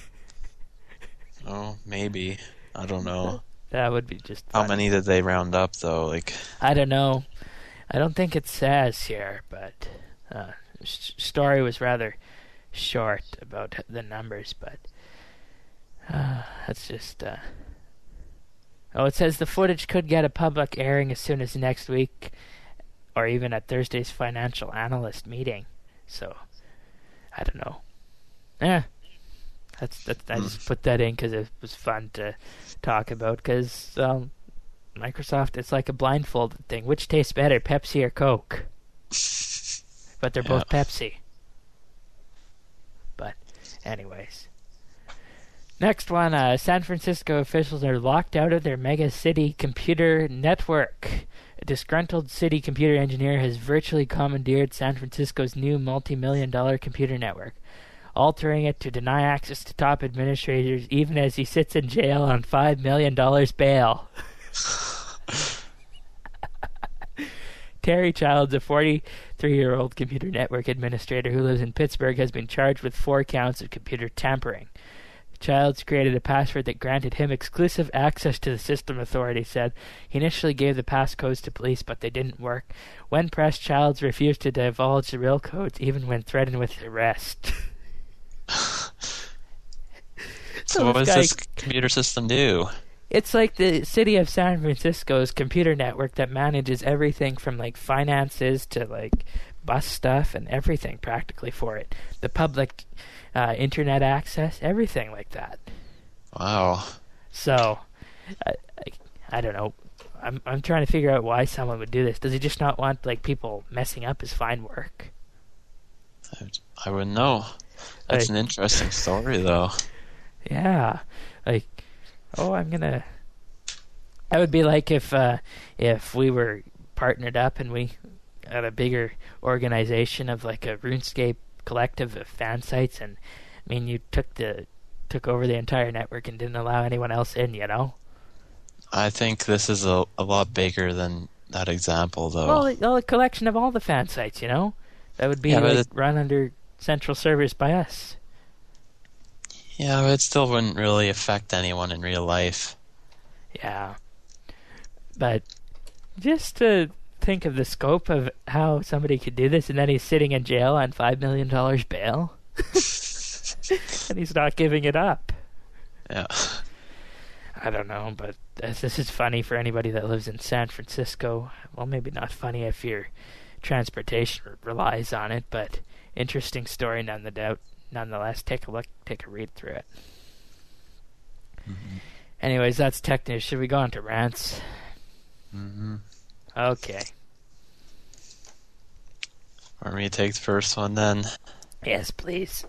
[SPEAKER 2] Oh, maybe. I don't know.
[SPEAKER 1] That would be just funny.
[SPEAKER 2] How many did they round up, though? Like,
[SPEAKER 1] I don't know. I don't think it says here, but uh, the story was rather short about the numbers, but uh, that's just... Uh, Oh, it says the footage could get a public airing as soon as next week, or even at Thursday's financial analyst meeting. So, I don't know. Yeah, that's that. I just put that in because it was fun to talk about. Because um, Microsoft, it's like a blindfolded thing. Which tastes better, Pepsi or Coke? But they're
[SPEAKER 2] yeah.
[SPEAKER 1] both Pepsi. But, anyways. Next one, uh, San Francisco officials are locked out of their mega city computer network. A disgruntled city computer engineer has virtually commandeered San Francisco's new multi-million dollar computer network, altering it to deny access to top administrators even as he sits in jail on five million dollars bail. Terry Childs, a forty-three-year-old computer network administrator who lives in Pittsburgh, has been charged with four counts of computer tampering. Childs created a password that granted him exclusive access to the system, authorities said. He initially gave the passcodes to police, but they didn't work. When pressed, Childs refused to divulge the real codes, even when threatened with arrest.
[SPEAKER 2] So what does guy, this computer system do?
[SPEAKER 1] It's like the city of San Francisco's computer network that manages everything from, like, finances to, like, bus stuff and everything practically for it. The public... Uh, internet access, everything like that.
[SPEAKER 2] Wow.
[SPEAKER 1] So, I, I, I don't know. I'm I'm trying to figure out why someone would do this. Does he just not want like people messing up his fine work?
[SPEAKER 2] I, I wouldn't know. That's like, an interesting story, though.
[SPEAKER 1] Yeah, like, oh, I'm gonna. That would be like if uh, if we were partnered up and we had a bigger organization of like a RuneScape collective of fan sites, and I mean you took the took over the entire network and didn't allow anyone else in, you know?
[SPEAKER 2] I think this is a, a lot bigger than that example, though.
[SPEAKER 1] Well, well, a collection of all the fan sites, you know? That would be
[SPEAKER 2] yeah,
[SPEAKER 1] like
[SPEAKER 2] it,
[SPEAKER 1] run under central servers by us.
[SPEAKER 2] Yeah, but it still wouldn't really affect anyone in real life.
[SPEAKER 1] Yeah. But just to think of the scope of how somebody could do this, and then he's sitting in jail on five million dollars bail, and he's not giving it up.
[SPEAKER 2] Yeah.
[SPEAKER 1] I don't know, but this, this is funny for anybody that lives in San Francisco. Well, maybe not funny if your transportation relies on it, but interesting story none nonetheless. Take a look, take a read through it.
[SPEAKER 2] Mm-hmm.
[SPEAKER 1] Anyways, that's tech news. Should we go on to rants?
[SPEAKER 2] Mm-hmm.
[SPEAKER 1] Okay.
[SPEAKER 2] Want me to take the first one then?
[SPEAKER 1] Yes, please.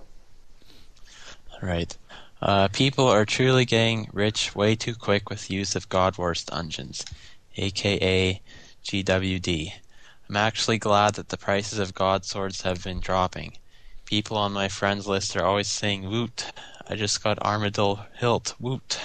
[SPEAKER 2] All right. Uh, people are truly getting rich way too quick with use of God Wars Dungeons, aka G W D. I'm actually glad that the prices of God Swords have been dropping. People on my friends list are always saying, "Woot, I just got Armadyl Hilt, woot."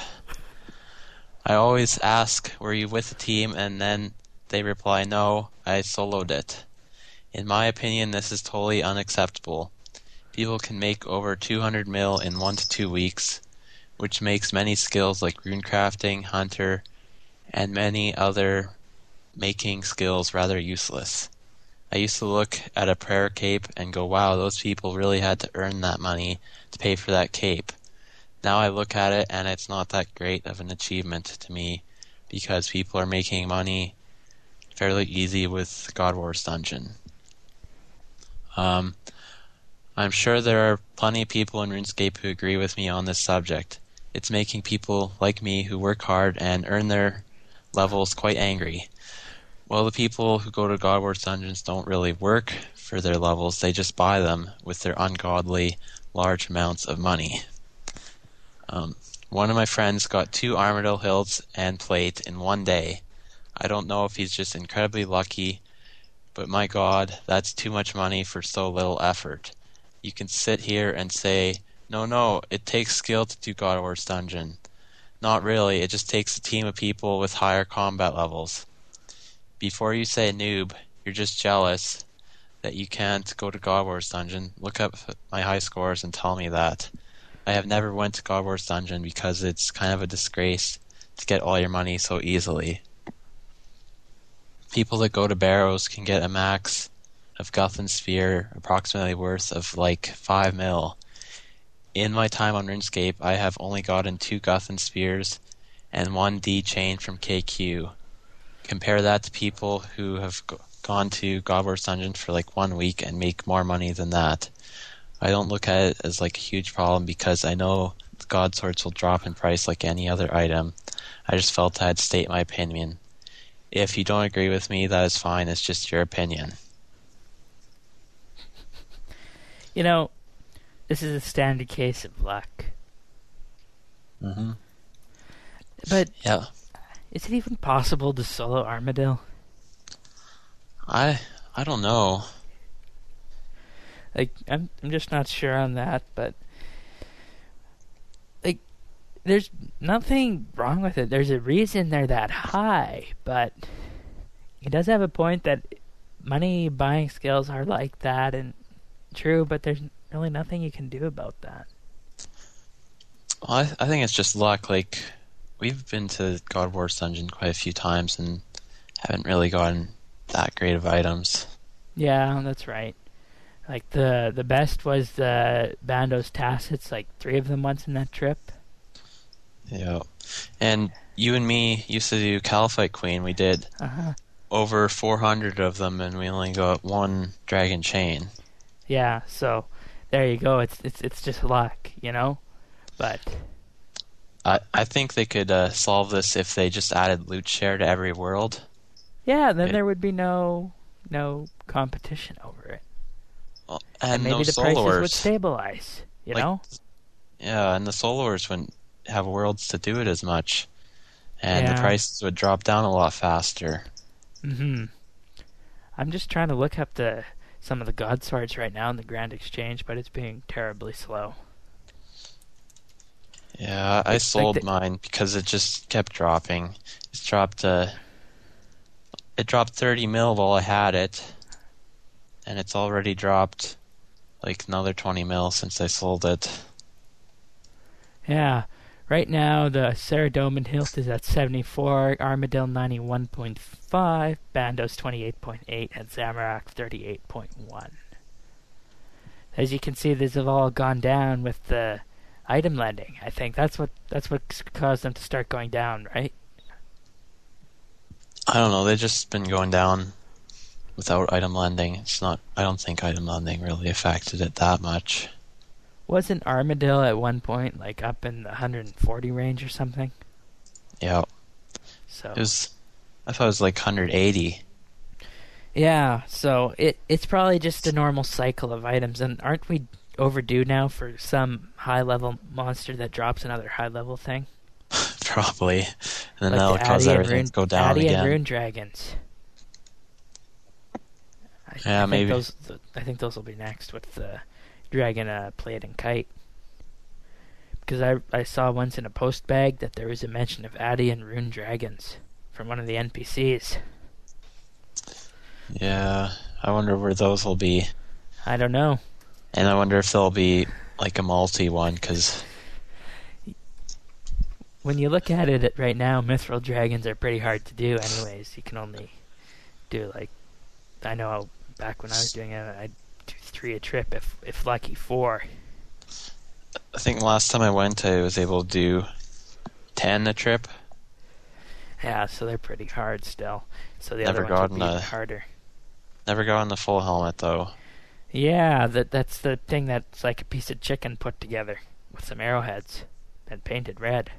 [SPEAKER 2] I always ask, "Were you with the team?" and then they reply, "No, I soloed it." In my opinion, this is totally unacceptable. People can make over two hundred mil in one to two weeks, which makes many skills like runecrafting, hunter, and many other making skills rather useless. I used to look at a prayer cape and go, wow, those people really had to earn that money to pay for that cape. Now I look at it and it's not that great of an achievement to me because people are making money fairly easy with God Wars Dungeon. Um, I'm sure there are plenty of people in RuneScape who agree with me on this subject. It's making people like me who work hard and earn their levels quite angry. Well, the people who go to God Wars Dungeons don't really work for their levels, they just buy them with their ungodly large amounts of money. Um, one of my friends got two Armadyl Hilts and plate in one day. I don't know if he's just incredibly lucky, but my god, that's too much money for so little effort. You can sit here and say, no, no, it takes skill to do God Wars Dungeon. Not really, it just takes a team of people with higher combat levels. Before you say noob, you're just jealous that you can't go to God Wars Dungeon. Look up my high scores and tell me that. I have never went to God Wars Dungeon because it's kind of a disgrace to get all your money so easily. People that go to Barrows can get a max of Guthan Sphere approximately worth of like five mil. In my time on RuneScape, I have only gotten two Guthan Spheres and one D chain from K Q. Compare that to people who have go- gone to God Wars Dungeon for like one week and make more money than that. I don't look at it as like a huge problem because I know the God Swords will drop in price like any other item. I just felt I'd state my opinion. If you don't agree with me, that is fine. It's just your opinion.
[SPEAKER 1] You know, this is a standard case of luck.
[SPEAKER 2] Mm-hmm.
[SPEAKER 1] But
[SPEAKER 2] yeah,
[SPEAKER 1] is it even possible to solo Armadyl?
[SPEAKER 2] I I don't know.
[SPEAKER 1] Like, I'm I'm just not sure on that, but like, there's nothing wrong with it. There's a reason they're that high, but he does have a point that money buying skills are like that, and true, but there's really nothing you can do about that.
[SPEAKER 2] Well, I, I think it's just luck. Like, we've been to God Wars Dungeon quite a few times and haven't really gotten that great of items.
[SPEAKER 1] Yeah, that's right. Like, the the best was the Bandos Tacits, like three of them once in that trip.
[SPEAKER 2] Yeah. And you and me used to do Caliphite Queen. We did
[SPEAKER 1] Uh-huh.
[SPEAKER 2] over four hundred of them, and we only got one Dragon Chain.
[SPEAKER 1] Yeah, so there you go. It's it's it's just luck, you know? But
[SPEAKER 2] I I think they could uh, solve this if they just added loot share to every world.
[SPEAKER 1] yeah, then
[SPEAKER 2] It-
[SPEAKER 1] there would be no no competition over it.
[SPEAKER 2] Well,
[SPEAKER 1] And,
[SPEAKER 2] and
[SPEAKER 1] maybe
[SPEAKER 2] no
[SPEAKER 1] the prices would
[SPEAKER 2] soloers.
[SPEAKER 1] stabilize, you
[SPEAKER 2] Like,
[SPEAKER 1] know?
[SPEAKER 2] Yeah, and the soloers wouldn't have worlds to do it as much. And
[SPEAKER 1] Yeah.
[SPEAKER 2] the prices would drop down a lot faster.
[SPEAKER 1] Mm-hmm. I'm just trying to look up the some of the God Swords right now in the Grand Exchange, but it's being terribly slow.
[SPEAKER 2] Yeah, I
[SPEAKER 1] Like
[SPEAKER 2] sold
[SPEAKER 1] the-
[SPEAKER 2] mine because it just kept dropping. It's dropped uh it dropped thirty mil while I had it. And it's already dropped like another twenty mil since I sold it.
[SPEAKER 1] Yeah. Right now, the Saradomin hilt is at seventy-four, Armadillo ninety-one point five, Bandos twenty-eight point eight, and Zamorak thirty-eight point one. As you can see, these have all gone down with the item lending. I think that's what that's what caused them to start going down, right?
[SPEAKER 2] I don't know. They've just been going down without item lending. It's not. I don't think item lending really affected it that much.
[SPEAKER 1] Wasn't Armadillo at one point like up in the one hundred forty range or something?
[SPEAKER 2] Yeah.
[SPEAKER 1] So
[SPEAKER 2] it was. I thought it was like one hundred eighty.
[SPEAKER 1] Yeah, so it it's probably just a normal cycle of items, and aren't we overdue now for some high-level monster that drops another high-level thing?
[SPEAKER 2] Probably. And then
[SPEAKER 1] like
[SPEAKER 2] that'll
[SPEAKER 1] the
[SPEAKER 2] cause
[SPEAKER 1] Addy
[SPEAKER 2] everything
[SPEAKER 1] Rune,
[SPEAKER 2] to go down
[SPEAKER 1] Addy
[SPEAKER 2] again.
[SPEAKER 1] and Rune Dragons. I,
[SPEAKER 2] Yeah,
[SPEAKER 1] I think
[SPEAKER 2] maybe.
[SPEAKER 1] Those, I think those will be next with the Dragon uh, Plate and Kite. Because I, I saw once in a post bag that there was a mention of Addy and Rune Dragons from one of the N P Cs.
[SPEAKER 2] Yeah, I wonder where those will be.
[SPEAKER 1] I don't know.
[SPEAKER 2] And I wonder if there'll be like a multi one, because
[SPEAKER 1] when you look at it right now, Mithril Dragons are pretty hard to do anyways. You can only do like, I know back when I was doing it, I'd do three a trip, if if lucky four.
[SPEAKER 2] I think last time I went I was able to do ten a trip.
[SPEAKER 1] Yeah, so they're pretty hard still. So the
[SPEAKER 2] Never
[SPEAKER 1] other ones would be
[SPEAKER 2] gotten
[SPEAKER 1] even
[SPEAKER 2] a-
[SPEAKER 1] harder.
[SPEAKER 2] Never got on the full helmet though.
[SPEAKER 1] Yeah, that that's the thing that's like a piece of chicken put together with some arrowheads and painted red.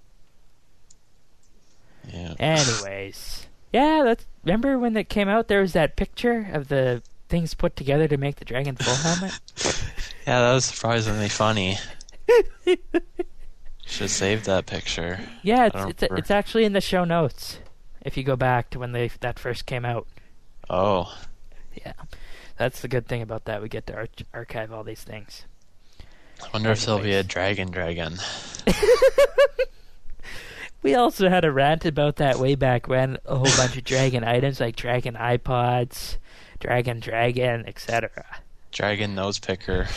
[SPEAKER 2] Yeah.
[SPEAKER 1] Anyways, yeah, that's remember when that came out? There was that picture of the things put together to make the dragon full helmet.
[SPEAKER 2] Yeah, that was surprisingly funny. Should have saved that picture.
[SPEAKER 1] Yeah,
[SPEAKER 2] I
[SPEAKER 1] it's
[SPEAKER 2] don't
[SPEAKER 1] it's,
[SPEAKER 2] remember.
[SPEAKER 1] it's actually in the show notes. If you go back to when they that first came out.
[SPEAKER 2] Oh,
[SPEAKER 1] Yeah, that's the good thing about that. We get to arch- archive all these things.
[SPEAKER 2] I wonder if there'll be a
[SPEAKER 1] Anyways.
[SPEAKER 2] dragon dragon.
[SPEAKER 1] We also had a rant about that way back when, a whole bunch of dragon items like dragon iPods, dragon dragon, et cetera.
[SPEAKER 2] Dragon nose picker.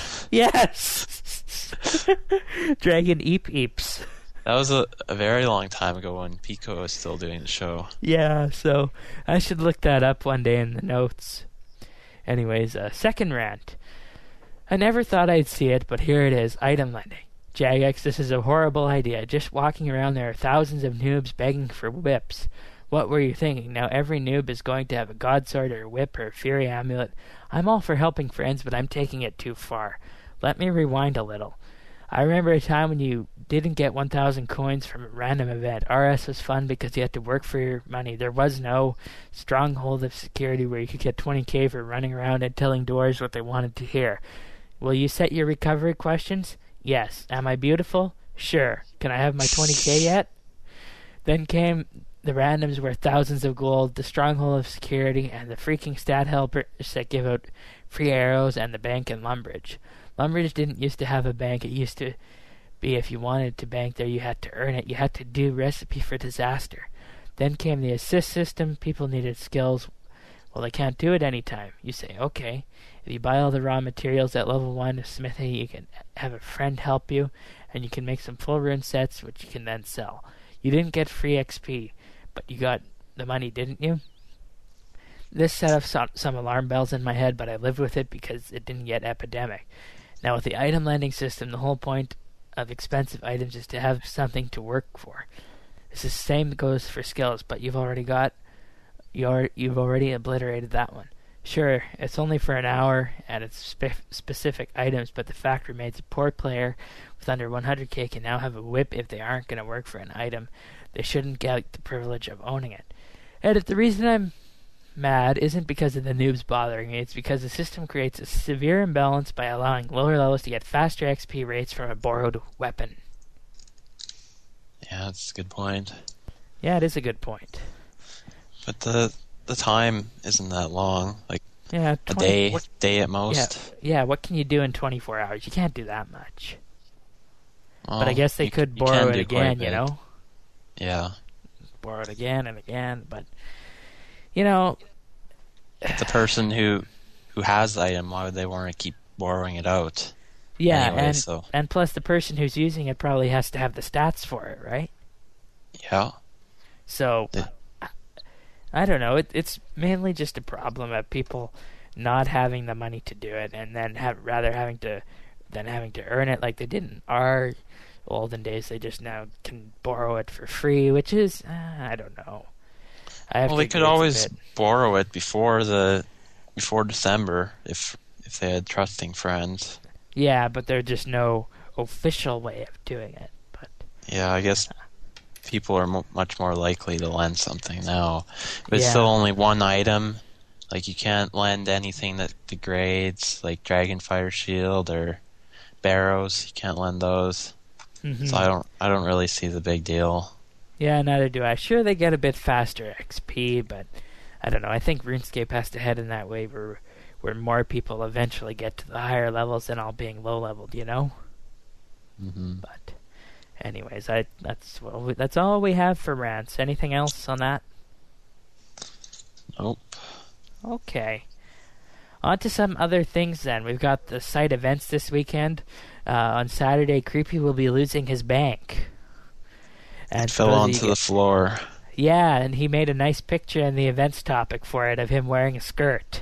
[SPEAKER 1] Yes! Dragon eep eeps.
[SPEAKER 2] That was a, a very long time ago when Pico was still doing the show.
[SPEAKER 1] Yeah, so I should look that up one day in the notes. Anyways, uh, second rant. I never thought I'd see it, but here it is, item lending. Jagex, this is a horrible idea. Just walking around there are thousands of noobs begging for whips. What were you thinking? Now every noob is going to have a god sword or a whip or a fury amulet. I'm all for helping friends, but I'm taking it too far. Let me rewind a little. I remember a time when you didn't get one thousand coins from a random event. R S was fun because you had to work for your money. There was no stronghold of security where you could get twenty K for running around and telling doors what they wanted to hear. Will you set your recovery questions? Yes. Am I beautiful? Sure. Can I have my twenty K yet? Then came the randoms where thousands of gold, the stronghold of security, and the freaking stat helpers that give out free arrows, and the bank in Lumbridge. Lumbridge didn't used to have a bank. It used to be if you wanted to bank there, you had to earn it. You had to do recipe for disaster. Then came the assist system. People needed skills. Well, they can't do it anytime. You say, okay, if you buy all the raw materials at level one of Smithy, you can have a friend help you, and you can make some full rune sets, which you can then sell. You didn't get free X P, but you got the money, didn't you? This set off some, some alarm bells in my head, but I lived with it because it didn't get epidemic. Now, with the item lending system, the whole point of expensive items is to have something to work for. It's the same that goes for skills, but you've already got, you're, you've already obliterated that one. Sure, it's only for an hour, and it's spe- specific items, but the fact remains a poor player with under one hundred K can now have a whip if they aren't going to work for an item. They shouldn't get the privilege of owning it. And the reason I'm mad isn't because of the noobs bothering me, it's because the system creates a severe imbalance by allowing lower levels to get faster X P rates from a borrowed weapon.
[SPEAKER 2] Yeah, that's a good point.
[SPEAKER 1] Yeah, it is a good point.
[SPEAKER 2] But the the time isn't that long. Like
[SPEAKER 1] Yeah,
[SPEAKER 2] a
[SPEAKER 1] twenty
[SPEAKER 2] day,
[SPEAKER 1] what,
[SPEAKER 2] day at
[SPEAKER 1] yeah,
[SPEAKER 2] most.
[SPEAKER 1] yeah, what can you do in twenty-four hours? You can't do that much.
[SPEAKER 2] Well,
[SPEAKER 1] but I guess they
[SPEAKER 2] you-
[SPEAKER 1] could
[SPEAKER 2] you
[SPEAKER 1] borrow
[SPEAKER 2] can
[SPEAKER 1] it
[SPEAKER 2] do quite a
[SPEAKER 1] again, you
[SPEAKER 2] bit.
[SPEAKER 1] know?
[SPEAKER 2] Yeah.
[SPEAKER 1] Borrow it again and again, but, you know,
[SPEAKER 2] The person who who has the item, why would they want to keep borrowing it out?
[SPEAKER 1] Yeah,
[SPEAKER 2] anyway,
[SPEAKER 1] and
[SPEAKER 2] so
[SPEAKER 1] and plus the person who's using it probably has to have the stats for it, right?
[SPEAKER 2] yeah.
[SPEAKER 1] So,
[SPEAKER 2] The-
[SPEAKER 1] I, I don't know. It, it's mainly just a problem of people not having the money to do it, and then have rather having to than having to earn it like they did in our olden days. They just now can borrow it for free, which is uh, I don't know. I have
[SPEAKER 2] Well,
[SPEAKER 1] to
[SPEAKER 2] they could
[SPEAKER 1] agree it's a
[SPEAKER 2] always
[SPEAKER 1] bit-
[SPEAKER 2] borrow it before the before December if if they had trusting friends.
[SPEAKER 1] Yeah, but there's just no official way of doing it. But
[SPEAKER 2] Yeah, I guess people are mo- much more likely to lend something now. But it's
[SPEAKER 1] Yeah.
[SPEAKER 2] still only one item. Like, you can't lend anything that degrades, like Dragonfire Shield or Barrows. You can't lend those.
[SPEAKER 1] Mhm.
[SPEAKER 2] So I don't I don't really see the big deal.
[SPEAKER 1] Yeah, neither do I. Sure, they get a bit faster X P, but I don't know. I think RuneScape has to head in that way where where more people eventually get to the higher levels than all being low leveled, you know.
[SPEAKER 2] hmm
[SPEAKER 1] But, anyways, I that's what we, that's all we have for rants. Anything else on that?
[SPEAKER 2] Nope.
[SPEAKER 1] Okay. On to some other things then. We've got the site events this weekend. Uh, on Saturday, Creepy will be losing his bank.
[SPEAKER 2] It
[SPEAKER 1] for
[SPEAKER 2] fell
[SPEAKER 1] those of
[SPEAKER 2] onto
[SPEAKER 1] you
[SPEAKER 2] the floor.
[SPEAKER 1] Yeah, and he made a nice picture in the events topic for it of him wearing a skirt.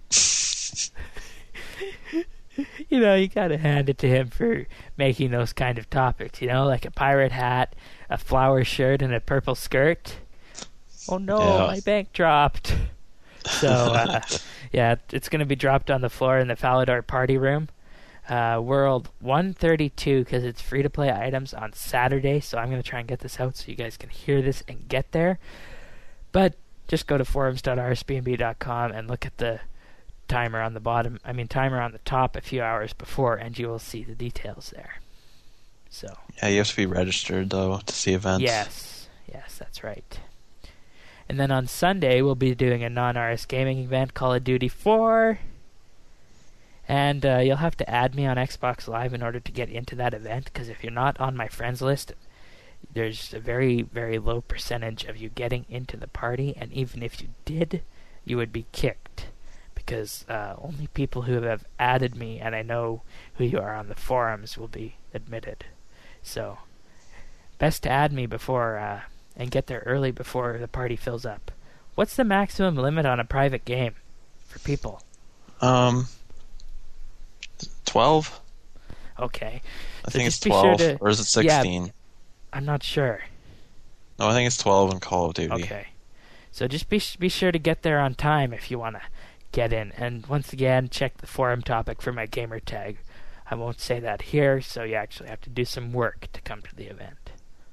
[SPEAKER 1] You know, you gotta hand it to him for making those kind of topics, you know, like a pirate hat, a flower shirt, and a purple skirt. Oh no,
[SPEAKER 2] Yeah.
[SPEAKER 1] my bank dropped. So, uh, yeah, it's gonna be dropped on the floor in the Falador party room. Uh, World one thirty-two, because it's free-to-play items on Saturday, so I'm going to try and get this out so you guys can hear this and get there. But just go to forums dot r s b n b dot com and look at the timer on the bottom, I mean timer on the top a few hours before, and you will see the details there. So,
[SPEAKER 2] Yeah, you have to be registered, though, to see events.
[SPEAKER 1] yes, yes, that's right. And then on Sunday, we'll be doing a non-R S gaming event, Call of Duty four. And uh, you'll have to add me on Xbox Live in order to get into that event, because if you're not on my friends list, there's a very, very low percentage of you getting into the party, and even if you did, you would be kicked, because uh, only people who have added me, and I know who you are on the forums, will be admitted. So, best to add me before, uh, and get there early before the party fills up. What's the maximum limit on a private game for people?
[SPEAKER 2] Um, twelve?
[SPEAKER 1] Okay.
[SPEAKER 2] I
[SPEAKER 1] So
[SPEAKER 2] think it's
[SPEAKER 1] just be sure
[SPEAKER 2] twelve.
[SPEAKER 1] to-
[SPEAKER 2] Or is it
[SPEAKER 1] yeah.
[SPEAKER 2] sixteen?
[SPEAKER 1] I'm not sure.
[SPEAKER 2] No, I think it's twelve in Call of Duty.
[SPEAKER 1] Okay. So just be be sure to get there on time if you want to get in. And once again, check the forum topic for my gamer tag. I won't say that here, so you actually have to do some work to come to the event.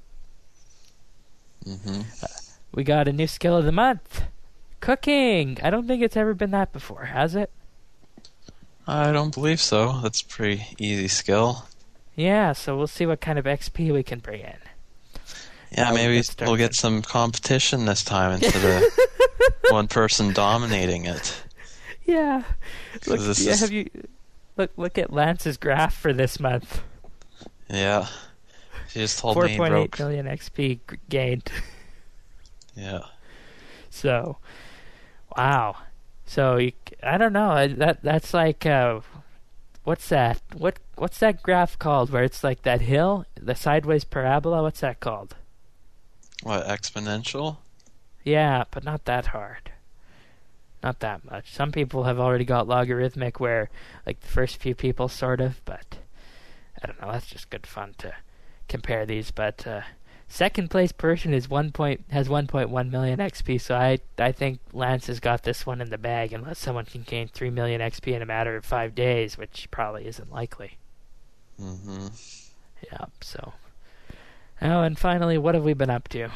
[SPEAKER 2] hmm
[SPEAKER 1] We got a new skill of the month. Cooking. I don't think it's ever been that before, has it?
[SPEAKER 2] I don't believe so. That's a pretty easy skill.
[SPEAKER 1] Yeah, so we'll see what kind of X P we can bring in.
[SPEAKER 2] Yeah,
[SPEAKER 1] Now we
[SPEAKER 2] maybe
[SPEAKER 1] get started.
[SPEAKER 2] we'll get some competition this time instead of one person dominating it.
[SPEAKER 1] Yeah. Look,
[SPEAKER 2] this
[SPEAKER 1] yeah,
[SPEAKER 2] is-
[SPEAKER 1] have you look look at Lance's graph for this month.
[SPEAKER 2] Yeah. She just told
[SPEAKER 1] Four
[SPEAKER 2] me he
[SPEAKER 1] point eight
[SPEAKER 2] broke.
[SPEAKER 1] million X P g- gained.
[SPEAKER 2] Yeah.
[SPEAKER 1] So, wow. So you, I don't know. I- That that's like uh, what's that? What what's that graph called? Where it's like that hill, the sideways parabola. What's that called?
[SPEAKER 2] What, exponential?
[SPEAKER 1] Yeah, but not that hard. Not that much. Some people have already got logarithmic, where like the first few people, sort of. But I don't know. That's just good fun to compare these. But uh, second place person is one point has one point one million X P. So I I think Lance has got this one in the bag, unless someone can gain three million X P in a matter of five days, which probably isn't likely.
[SPEAKER 2] hmm
[SPEAKER 1] Yeah. So. Oh, and finally, what have we been up to?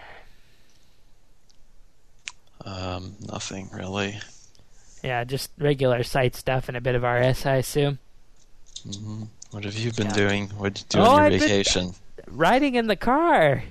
[SPEAKER 2] Um, nothing really.
[SPEAKER 1] Yeah, just regular site stuff and a bit of R S, I assume.
[SPEAKER 2] hmm What have you been
[SPEAKER 1] Yeah.
[SPEAKER 2] doing? What did you do
[SPEAKER 1] Oh,
[SPEAKER 2] on your
[SPEAKER 1] I've been-
[SPEAKER 2] vacation?
[SPEAKER 1] Riding in the car.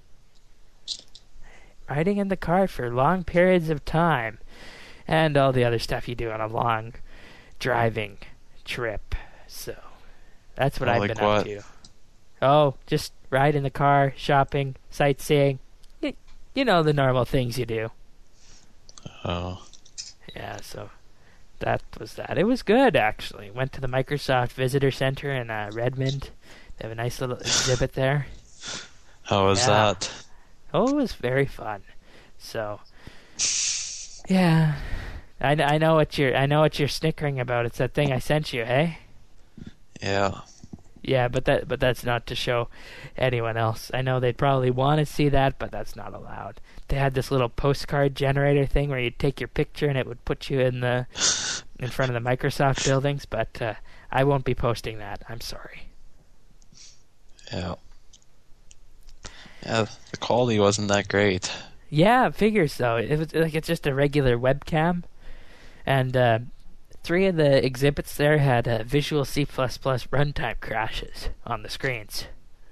[SPEAKER 1] Riding in the car for long periods of time. And all the other stuff you do on a long driving trip. So, that's what
[SPEAKER 2] Oh,
[SPEAKER 1] I've
[SPEAKER 2] like
[SPEAKER 1] been up
[SPEAKER 2] what?
[SPEAKER 1] to. Oh, just ride in the car, shopping, sightseeing. Y- You know, the normal things you do.
[SPEAKER 2] Oh,
[SPEAKER 1] Yeah, so that was that. It was good, actually. Went to the Microsoft Visitor Center in uh, Redmond. They have a nice little exhibit there.
[SPEAKER 2] How was
[SPEAKER 1] Yeah.
[SPEAKER 2] that?
[SPEAKER 1] Oh, it was very fun. So, yeah, I, I know what you're I know what you're snickering about. It's that thing I sent you, hey?
[SPEAKER 2] Yeah.
[SPEAKER 1] Yeah, but that but that's not to show anyone else. I know they'd probably want to see that, but that's not allowed. They had this little postcard generator thing where you'd take your picture and it would put you in the in front of the Microsoft buildings, but uh, I won't be posting that. I'm sorry.
[SPEAKER 2] Yeah. Yeah, the quality wasn't that great.
[SPEAKER 1] Yeah, it figures though. It was like it's just a regular webcam, and uh, three of the exhibits there had uh, Visual C plus plus runtime crashes on the screens.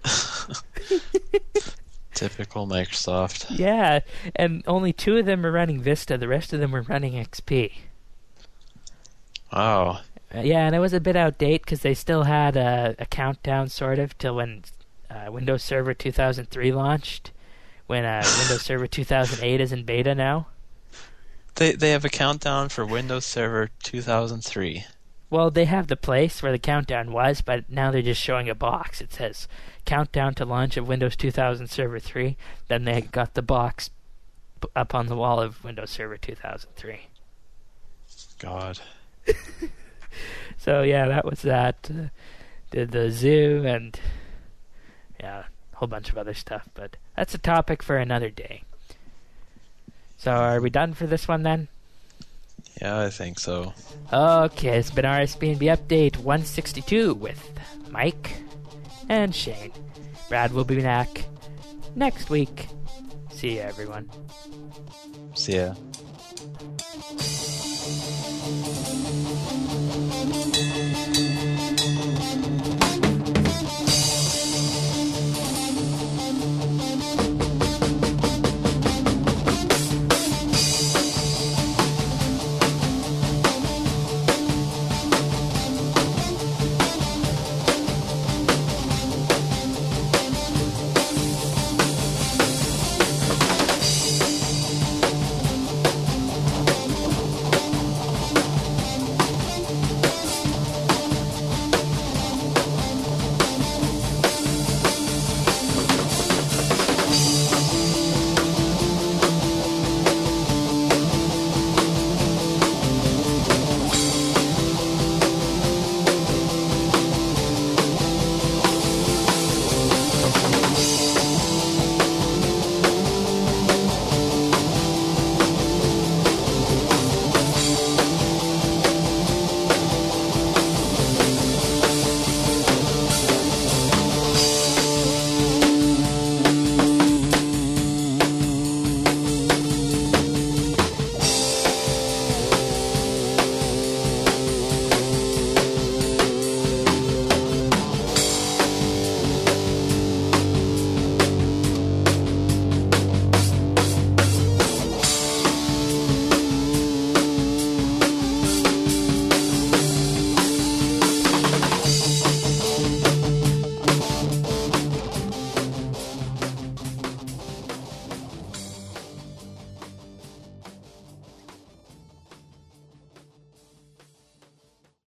[SPEAKER 2] Typical Microsoft.
[SPEAKER 1] Yeah, and only two of them were running Vista. The rest of them were running X P.
[SPEAKER 2] Wow.
[SPEAKER 1] Uh, yeah, and it was a bit outdated because they still had a, a countdown sort of till when uh, Windows Server two thousand three launched. When uh, Windows Server two thousand eight is in beta now.
[SPEAKER 2] They they have a countdown for Windows Server two thousand three.
[SPEAKER 1] Well, they have the place where the countdown was, but now they're just showing a box. It says countdown to launch of Windows two thousand Server three. Then they got the box p- up on the wall of Windows Server two thousand three.
[SPEAKER 2] God.
[SPEAKER 1] So yeah, that was that. Uh, did the zoo and yeah, a whole bunch of other stuff. But that's a topic for another day. So are we done for this one then?
[SPEAKER 2] Yeah, I think so.
[SPEAKER 1] Okay, it's been R S B N B Update one sixty-two with Mike and Shane. Brad will be back next week. See ya, everyone.
[SPEAKER 2] See ya.